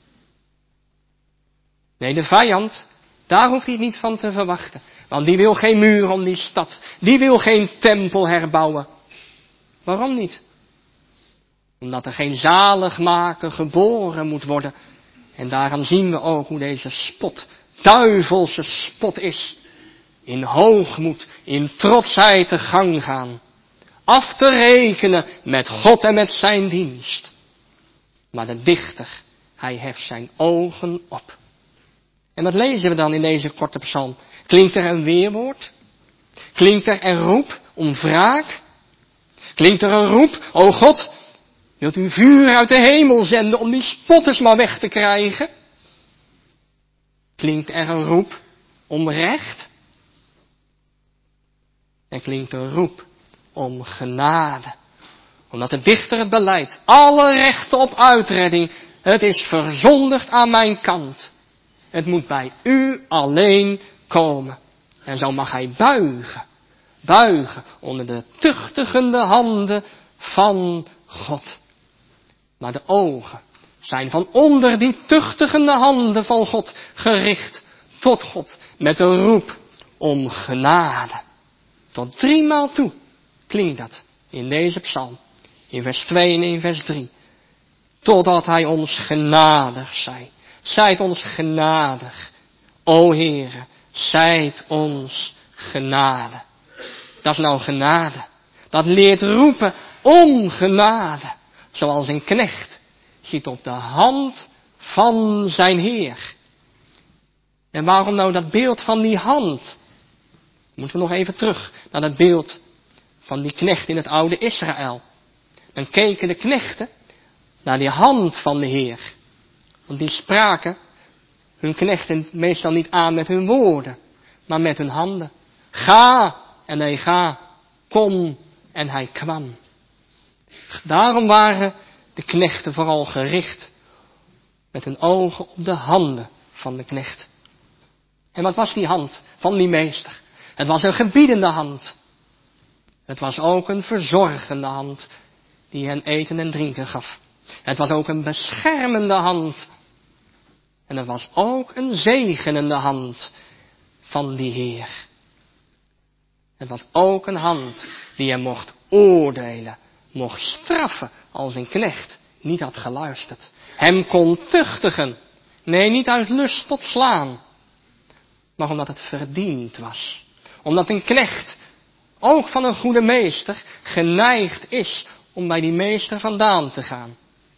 Nee, de vijand, daar hoeft hij het niet van te verwachten. Want die wil geen muur om die stad. Die wil geen tempel herbouwen. Waarom niet? Omdat er geen zaligmaker geboren moet worden. En daaraan zien we ook hoe deze spot, duivelse spot is. in hoogmoed, in trotsheid te gang gaan. Af te rekenen met God en met zijn dienst. Maar de dichter, hij heft zijn ogen op. En wat lezen we dan in deze korte psalm? Klinkt er een weerwoord? Klinkt er een roep om wraak? Klinkt er een roep, o God, wilt u vuur uit de hemel zenden om die spotters maar weg te krijgen? Klinkt er een roep om recht? Er klinkt een roep om genade. Omdat de dichter het beleidt, alle rechten op uitredding, het is verzondigd aan mijn kant. Het moet bij u alleen komen. En zo mag hij buigen, buigen onder de tuchtigende handen van God. Maar de ogen zijn van onder die tuchtigende handen van God gericht tot God met een roep om genade. Tot driemaal toe klinkt dat in deze psalm, in vers twee en in vers drie. Totdat hij ons genadig zij. Zijt ons genadig, o Heere, zijt ons genade. Dat is nou genade. Dat leert roepen om genade. Zoals een knecht ziet op de hand van zijn Heer. En waarom nou dat beeld van die hand? Moeten we nog even terug naar dat beeld van die knecht in het oude Israël. Dan keken de knechten naar die hand van de Heer. Want die spraken hun knechten meestal niet aan met hun woorden, maar met hun handen. Ga, en hij ga. Kom, en hij kwam. Daarom waren de knechten vooral gericht met hun ogen op de handen van de knecht. En wat was die hand van die meester? Het was een gebiedende hand. Het was ook een verzorgende hand die hen eten en drinken gaf. Het was ook een beschermende hand. En het was ook een zegenende hand van die Heer. Het was ook een hand die hem mocht oordelen, mocht straffen als een knecht niet had geluisterd. Hem kon tuchtigen, nee, niet uit lust tot slaan, maar omdat het verdiend was. Omdat een knecht, ook van een goede meester, geneigd is om bij die meester vandaan te gaan.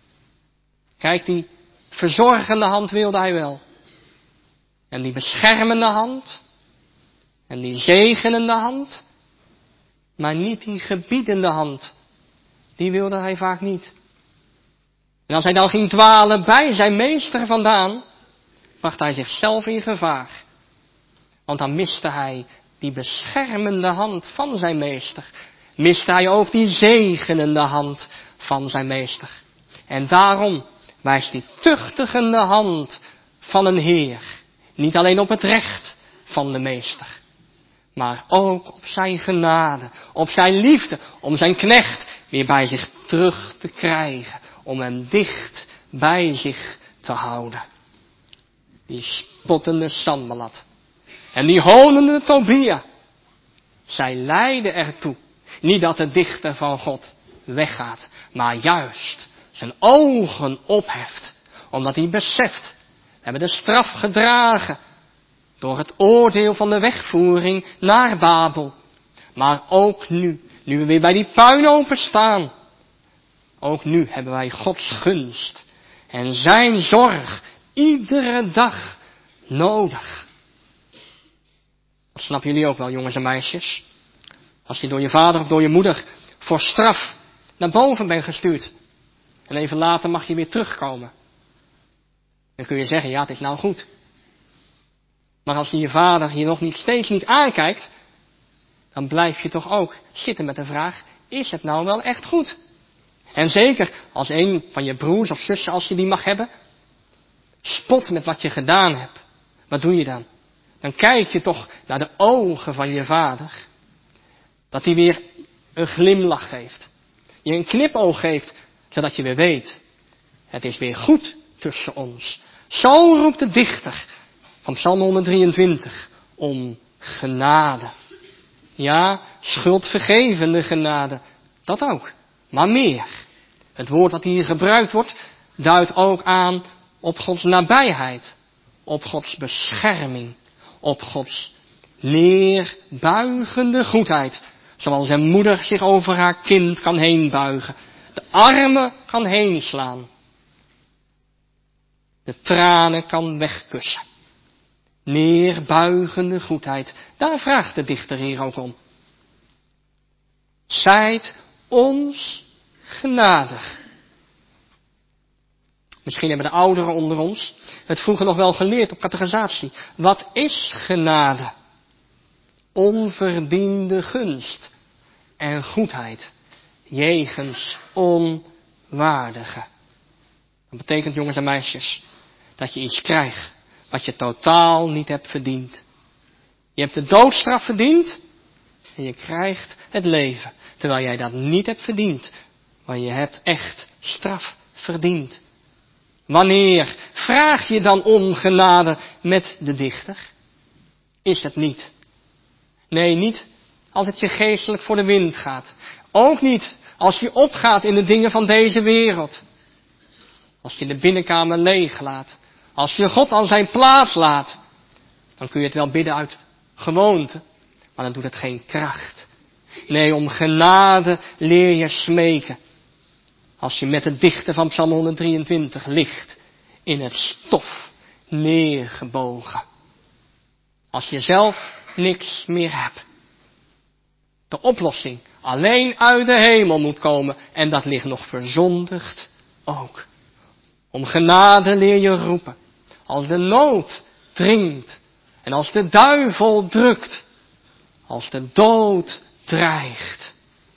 Kijk, die verzorgende hand wilde hij wel. En die beschermende hand. En die zegenende hand. Maar niet die gebiedende hand. Die wilde hij vaak niet. En als hij dan ging dwalen bij zijn meester vandaan, bracht hij zichzelf in gevaar. Want dan miste hij die beschermende hand van zijn meester. Miste hij ook die zegenende hand van zijn meester. En daarom wijst die tuchtigende hand van een Heer niet alleen op het recht van de meester, maar ook op zijn genade, op zijn liefde, om zijn knecht weer bij zich terug te krijgen, om hem dicht bij zich te houden. Die spottende Sanballat en die honende Tobia, zij leiden ertoe, niet dat de dichter van God weggaat, maar juist zijn ogen opheft, omdat hij beseft, we hebben de straf gedragen door het oordeel van de wegvoering naar Babel. Maar ook nu, nu we weer bij die puinhopen staan, ook nu hebben wij Gods gunst en zijn zorg iedere dag nodig. Dat snappen jullie ook wel, jongens en meisjes. Als je door je vader of door je moeder voor straf naar boven bent gestuurd en even later mag je weer terugkomen, dan kun je zeggen, ja, het is nou goed. Maar als je je vader hier nog niet steeds niet aankijkt, dan blijf je toch ook zitten met de vraag, is het nou wel echt goed? En zeker als een van je broers of zussen, als je die mag hebben, spot met wat je gedaan hebt. Wat doe je dan? Dan kijk je toch naar de ogen van je vader. Dat hij weer een glimlach geeft. Je een knipoog geeft, zodat je weer weet, het is weer goed tussen ons. Zo roept de dichter van Psalm honderddrieëntwintig om genade. Ja, schuldvergevende genade, dat ook, maar meer. Het woord dat hier gebruikt wordt, duidt ook aan op Gods nabijheid, op Gods bescherming, op Gods Neerbuigende goedheid. Zoals een moeder zich over haar kind kan heenbuigen. De armen kan heenslaan. De tranen kan wegkussen. Neerbuigende goedheid. Daar vraagt de dichter hier ook om. Zijt ons genadig. Misschien hebben de ouderen onder ons het vroeger nog wel geleerd op catechisatie. Wat is genade? Onverdiende gunst en goedheid jegens onwaardigen. Dat betekent, jongens en meisjes, dat je iets krijgt wat je totaal niet hebt verdiend. Je hebt de doodstraf verdiend en je krijgt het leven, terwijl jij dat niet hebt verdiend, maar je hebt echt straf verdiend. Wanneer vraag je dan om genade met de dichter? Is het niet? Nee, niet als het je geestelijk voor de wind gaat. Ook niet als je opgaat in de dingen van deze wereld. Als je de binnenkamer leeg laat. Als je God aan zijn plaats laat. Dan kun je het wel bidden uit gewoonte. Maar dan doet het geen kracht. Nee, om genade leer je smeken. Als je met de dichter van Psalm honderddrieëntwintig ligt. In het stof neergebogen. Als je zelf niks meer hebt. De oplossing alleen uit de hemel moet komen. En dat ligt nog verzondigd ook. Om genade leer je roepen. Als de nood dringt. En als de duivel drukt. Als de dood dreigt.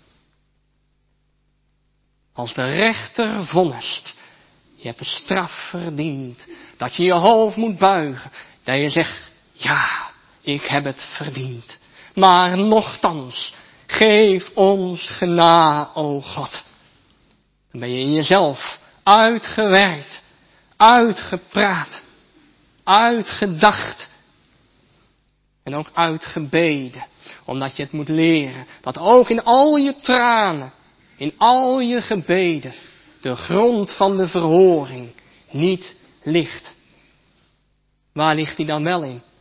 Als de rechter vonnist. Je hebt de straf verdiend. Dat je je hoofd moet buigen. Dat je zegt, ja, ik heb het verdiend. Maar nochtans, geef ons genade, o God. Dan ben je in jezelf uitgewerkt, uitgepraat, uitgedacht. En ook uitgebeden. Omdat je het moet leren. Dat ook in al je tranen, in al je gebeden, de grond van de verhoring niet ligt. Waar ligt die dan wel in?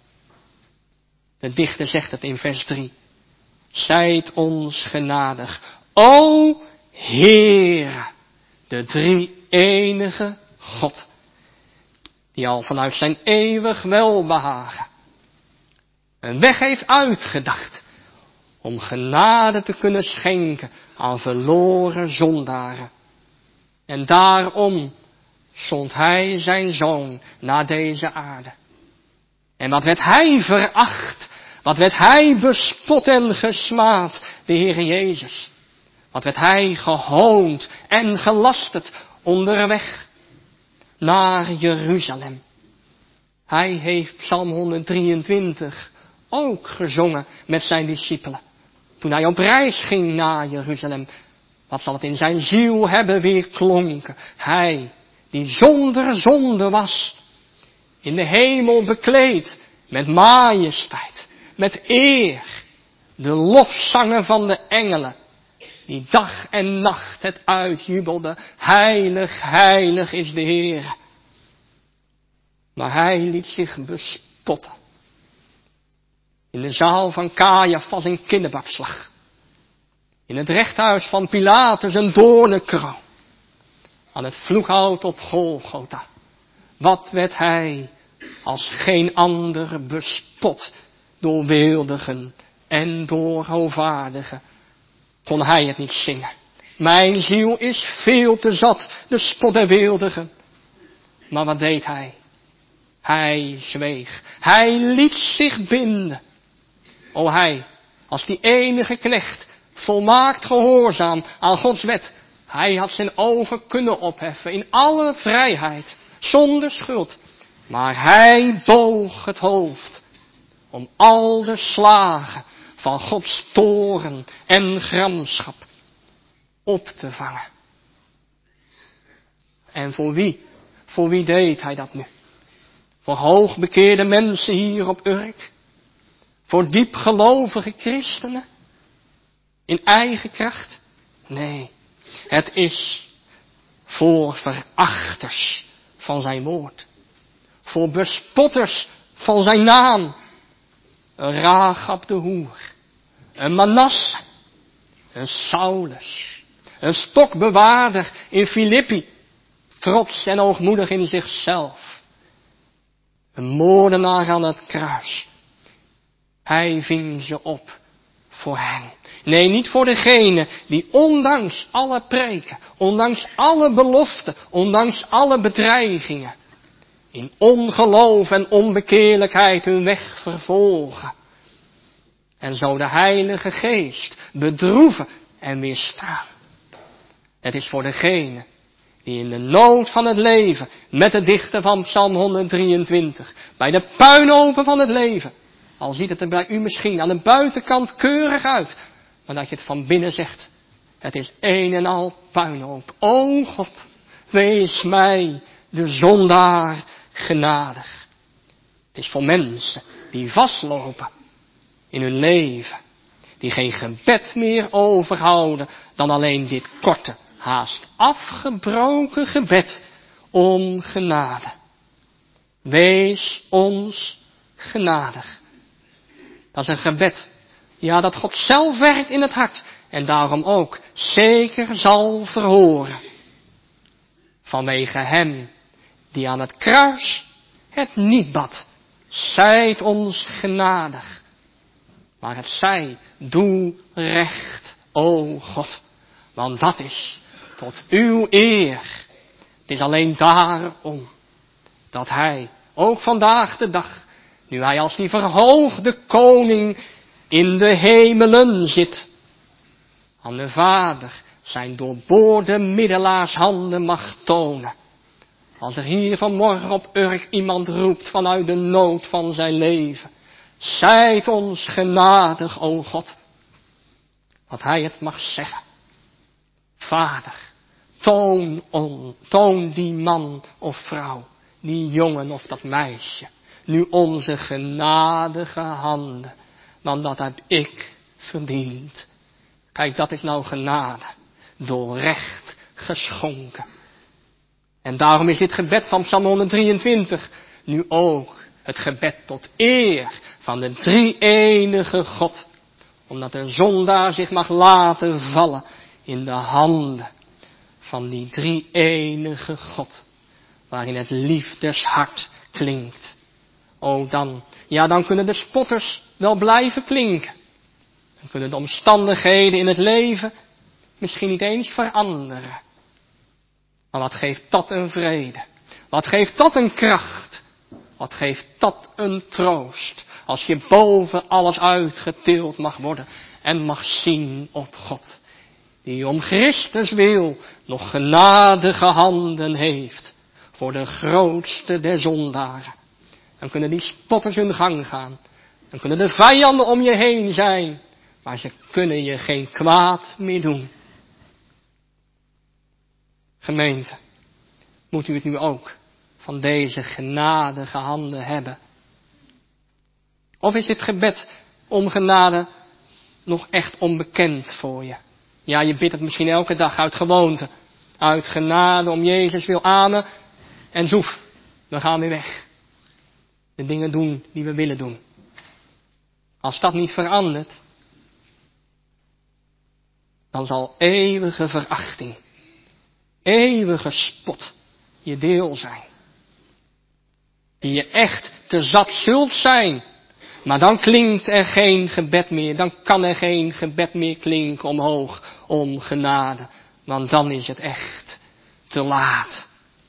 De dichter zegt het in vers drie. Zijt ons genadig, o Heere, de drie enige God, die al vanuit zijn eeuwig welbehagen een weg heeft uitgedacht om genade te kunnen schenken aan verloren zondaren. En daarom zond hij zijn zoon naar deze aarde. En wat werd hij veracht, wat werd hij bespot en gesmaad, de Heere Jezus. Wat werd hij gehoond en gelasterd onderweg naar Jeruzalem. Hij heeft Psalm honderddrieëntwintig ook gezongen met zijn discipelen. Toen hij op reis ging naar Jeruzalem. Wat zal het in zijn ziel hebben weer klonken. Hij die zonder zonde was. In de hemel bekleed met majesteit, met eer. De lofzangen van de engelen. Die dag en nacht het uitjubelden. Heilig, heilig is de Heer. Maar hij liet zich bespotten. In de zaal van Caiaphas een kinderbakslag. In het rechthuis van Pilatus een doornenkroon. Aan het vloekhout op Golgotha. Wat werd hij als geen ander bespot door weeldigen en door hovaardigen. Kon hij het niet zingen. Mijn ziel is veel te zat, de spot der weeldigen. Maar wat deed hij? Hij zweeg. Hij liet zich binden. O hij, als die enige knecht, volmaakt gehoorzaam aan Gods wet. Hij had zijn ogen kunnen opheffen in alle vrijheid, zonder schuld. Maar hij boog het hoofd om al de slagen van Gods toorn en gramschap op te vangen. En voor wie? Voor wie deed hij dat nu? Voor hoogbekeerde mensen hier op Urk? Voor diepgelovige christenen? In eigen kracht? Nee, het is voor verachters van zijn woord. Voor bespotters van zijn naam. een Rahab de hoer, een Manasse, een Saulus, een stokbewaarder in Filippi, trots en hoogmoedig in zichzelf, een moordenaar aan het kruis. Hij ving ze op voor hen. Nee, niet voor degene die ondanks alle preken, ondanks alle beloften, ondanks alle bedreigingen, in ongeloof en onbekeerlijkheid hun weg vervolgen. En zo de Heilige Geest bedroeven en weerstaan. Het is voor degene die in de nood van het leven, met de dichter van Psalm honderddrieëntwintig, bij de puinhopen van het leven, al ziet het er bij u misschien aan de buitenkant keurig uit, maar dat je het van binnen zegt, het is een en al puinhoop. O God, wees mij, de zondaar, genadig. Het is voor mensen die vastlopen in hun leven, die geen gebed meer overhouden dan alleen dit korte, haast afgebroken gebed om genade. Wees ons genadig. Dat is een gebed, ja, dat God zelf werkt in het hart en daarom ook zeker zal verhoren. Vanwege hem die aan het kruis het niet bad, zijt ons genadig. Maar het zij, doe recht, o God, want dat is tot uw eer. Het is alleen daarom dat hij, ook vandaag de dag, nu hij als die verhoogde koning in de hemelen zit, aan de Vader zijn doorboorde middelaarshanden mag tonen. Als er hier vanmorgen op Urk iemand roept vanuit de nood van zijn leven, zijt ons genadig, o God, dat hij het mag zeggen. Vader, toon, on, toon die man of vrouw, die jongen of dat meisje, nu onze genadige handen, want dat heb ik verdiend. Kijk, dat is nou genade, door recht geschonken. En daarom is dit gebed van Psalm honderddrieëntwintig nu ook het gebed tot eer van de drie-enige God. Omdat de zondaar zich mag laten vallen in de handen van die drie-enige God. Waarin het liefdeshart klinkt. O dan, ja dan kunnen de spotters wel blijven klinken. Dan kunnen de omstandigheden in het leven misschien niet eens veranderen. Maar wat geeft dat een vrede? Wat geeft dat een kracht? Wat geeft dat een troost? Als je boven alles uitgetild mag worden en mag zien op God. Die om Christus wil nog genadige handen heeft voor de grootste der zondaren. Dan kunnen die spotters hun gang gaan. Dan kunnen de vijanden om je heen zijn. Maar ze kunnen je geen kwaad meer doen. Gemeente, moet u het nu ook van deze genadige handen hebben? Of is dit gebed om genade nog echt onbekend voor je? Ja, je bidt het misschien elke dag uit gewoonte. Uit genade om Jezus wil, amen. En zoef, we gaan weer weg. De dingen doen die we willen doen. Als dat niet verandert, dan zal eeuwige verachting, eeuwige spot je deel zijn. Die je echt te zat zult zijn. Maar dan klinkt er geen gebed meer. Dan kan er geen gebed meer klinken omhoog om genade. Want dan is het echt te laat.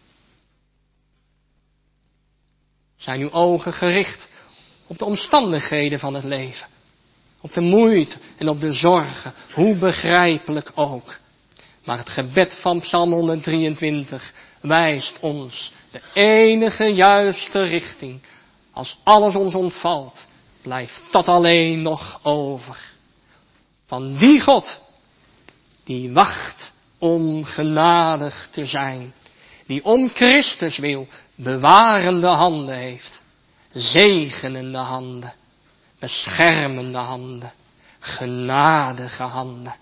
Zijn uw ogen gericht op de omstandigheden van het leven. Op de moeite en op de zorgen. Hoe begrijpelijk ook. Maar het gebed van Psalm honderddrieëntwintig wijst ons de enige juiste richting. Als alles ons ontvalt, blijft dat alleen nog over. Van die God, die wacht om genadig te zijn. Die om Christus wil bewarende handen heeft. Zegenende handen. Beschermende handen. Genadige handen.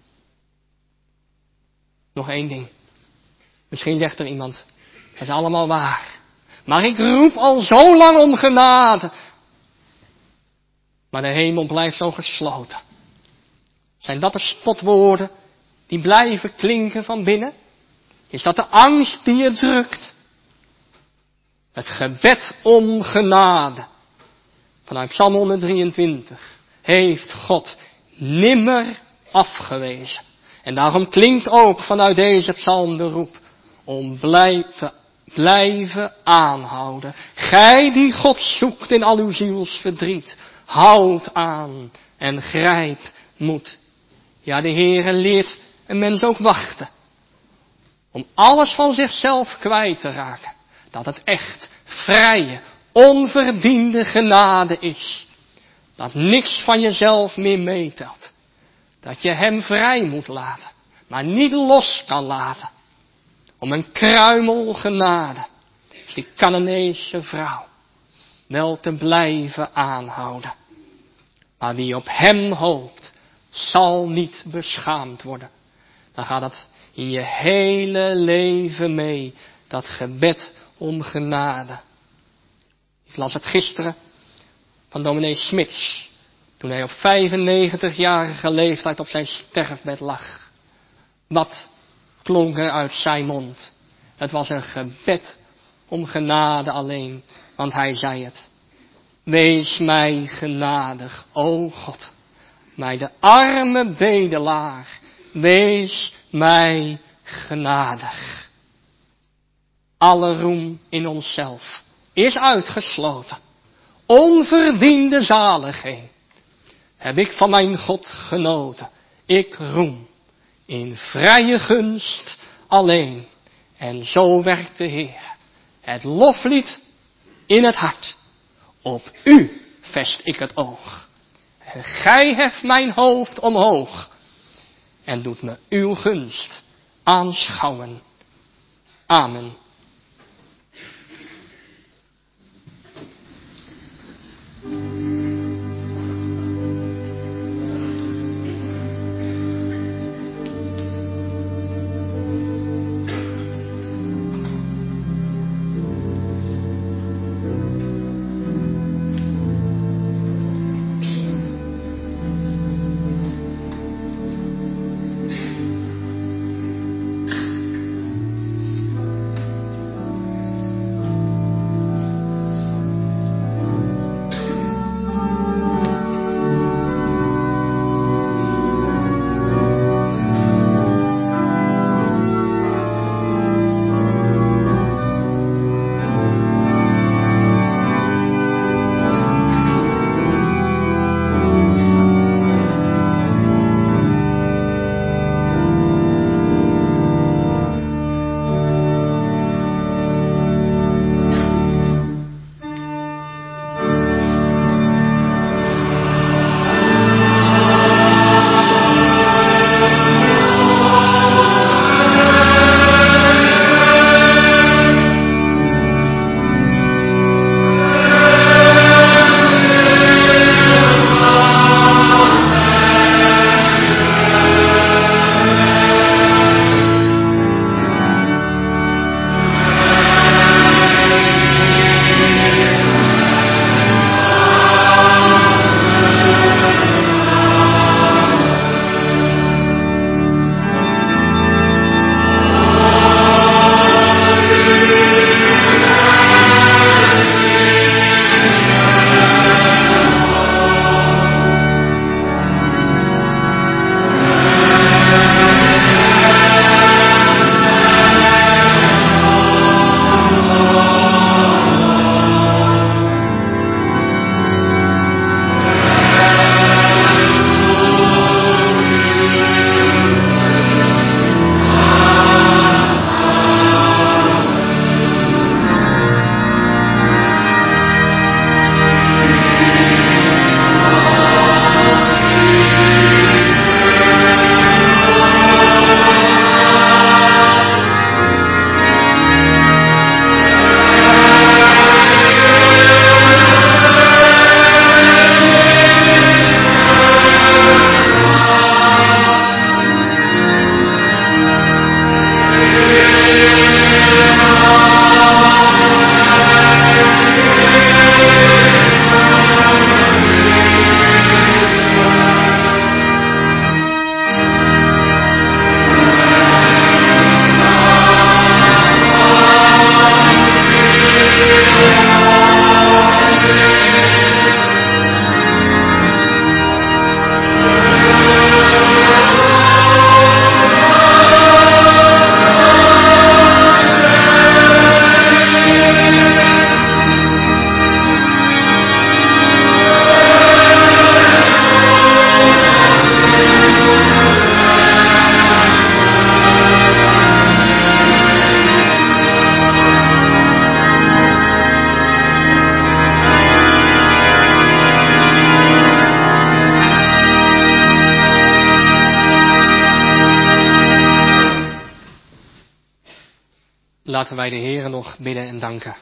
Nog één ding. Misschien zegt er iemand, dat is allemaal waar. Maar ik roep al zo lang om genade. maar de hemel blijft zo gesloten. Zijn dat de spotwoorden die blijven klinken van binnen? Is dat de angst die je drukt? Het gebed om genade vanuit Psalm honderddrieëntwintig heeft God nimmer afgewezen. En daarom klinkt ook vanuit deze psalm de roep om blij te blijven aanhouden. Gij die God zoekt in al uw zielsverdriet, houd aan en grijp moed. Ja, de Heere leert een mens ook wachten. Om alles van zichzelf kwijt te raken. Dat het echt vrije, onverdiende genade is. Dat niks van jezelf meer meetelt. Dat je hem vrij moet laten, maar niet los kan laten. Om een kruimel genade, als die Canaanese vrouw, wel te blijven aanhouden. Maar wie op hem hoopt, zal niet beschaamd worden. Dan gaat het in je hele leven mee, dat gebed om genade. Ik las het gisteren van dominee Smits, toen hij op vijfennegentigjarige leeftijd op zijn sterfbed lag. Wat klonk er uit zijn mond? Het was een gebed om genade alleen, want hij zei het. Wees mij genadig, o God, mij de arme bedelaar, wees mij genadig. Alle roem in onszelf is uitgesloten. Onverdiende zaligheid heb ik van mijn God genoten. Ik roem in vrije gunst alleen. En zo werkt de Heer. Het loflied in het hart. Op u vest ik het oog. En gij heft mijn hoofd omhoog. En doet me uw gunst aanschouwen. Amen. Laten wij de Heere nog bidden en danken.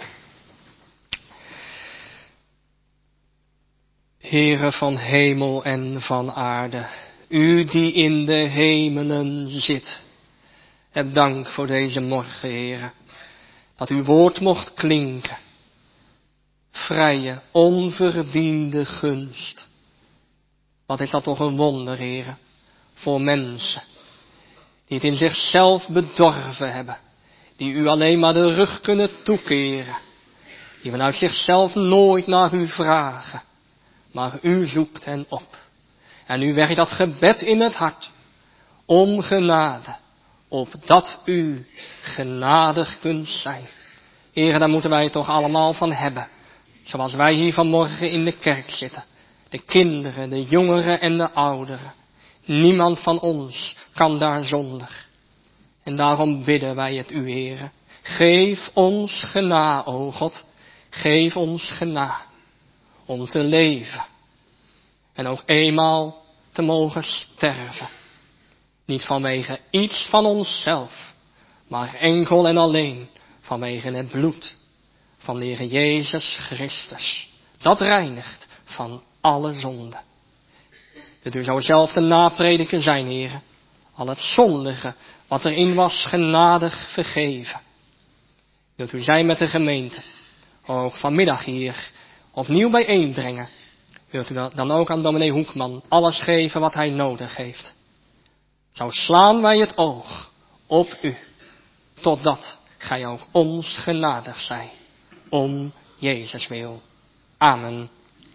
Heere van hemel en van aarde, u die in de hemelen zit, heb dank voor deze morgen, Heere, dat uw woord mocht klinken. Vrije, onverdiende gunst. Wat is dat toch een wonder, Heere, voor mensen die het in zichzelf bedorven hebben, die u alleen maar de rug kunnen toekeren, die vanuit zichzelf nooit naar u vragen, maar u zoekt hen op. En u werkt dat gebed in het hart, om genade, opdat u genadig kunt zijn. Heere, daar moeten wij het toch allemaal van hebben, zoals wij hier vanmorgen in de kerk zitten. De kinderen, de jongeren en de ouderen. Niemand van ons kan daar zonder. En daarom bidden wij het u, Heere. Geef ons genade, o God. Geef ons genade om te leven. En ook eenmaal te mogen sterven. Niet vanwege iets van onszelf, maar enkel en alleen vanwege het bloed van de Heer Jezus Christus. Dat reinigt van alle zonde. Dat u zou zelf de naprediker zijn, Heere. Al het zondige wat erin was genadig vergeven. Wilt u zijn met de gemeente. Ook vanmiddag hier opnieuw bijeenbrengen. Wilt u dan ook aan dominee Hoekman alles geven wat hij nodig heeft. Zo slaan wij het oog op u. Totdat gij ook ons genadig zij. Om Jezus wil. Amen.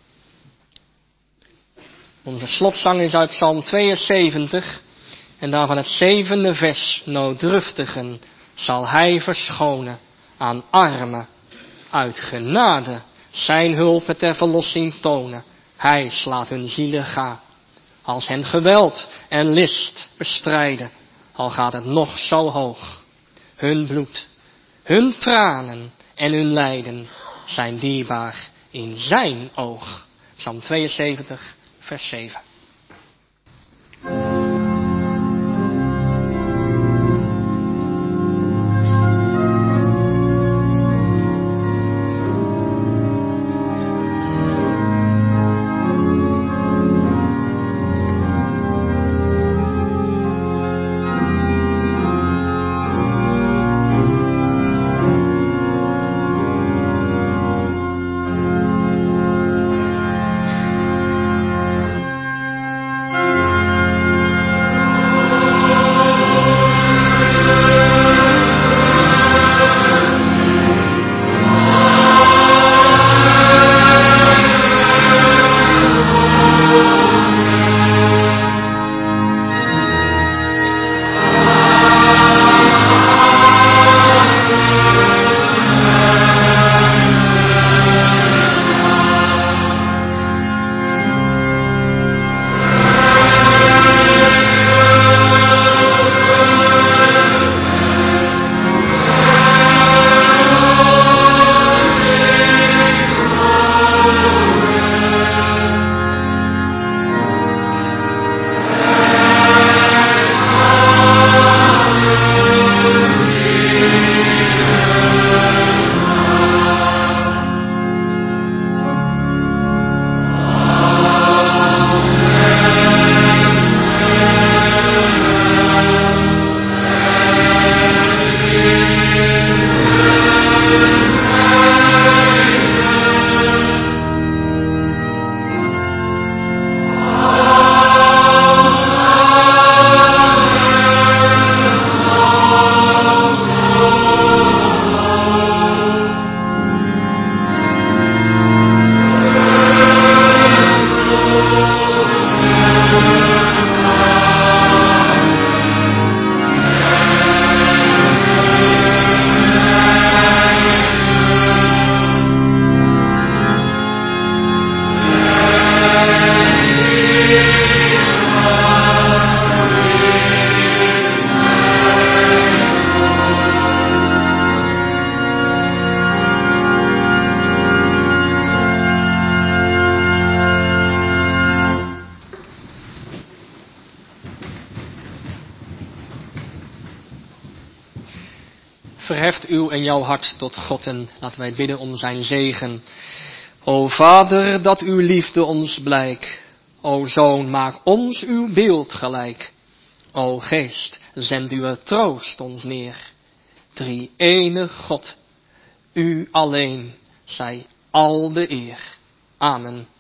Onze slotzang is uit Psalm tweeënzeventig. En daarvan het zevende vers. Nooddruftigen zal hij verschonen aan armen. Uit genade zijn hulp ter verlossing tonen. Hij slaat hun zielen ga. Als hen geweld en list bestrijden. Al gaat het nog zo hoog. Hun bloed, hun tranen en hun lijden zijn dierbaar in zijn oog. Psalm tweeënzeventig, vers zeven. Verheft uw en jouw hart tot God en laten wij bidden om zijn zegen. O Vader, dat uw liefde ons blijk. O Zoon, maak ons uw beeld gelijk. O Geest, zend uw troost ons neer. Drie ene God, u alleen, zij al de eer. Amen.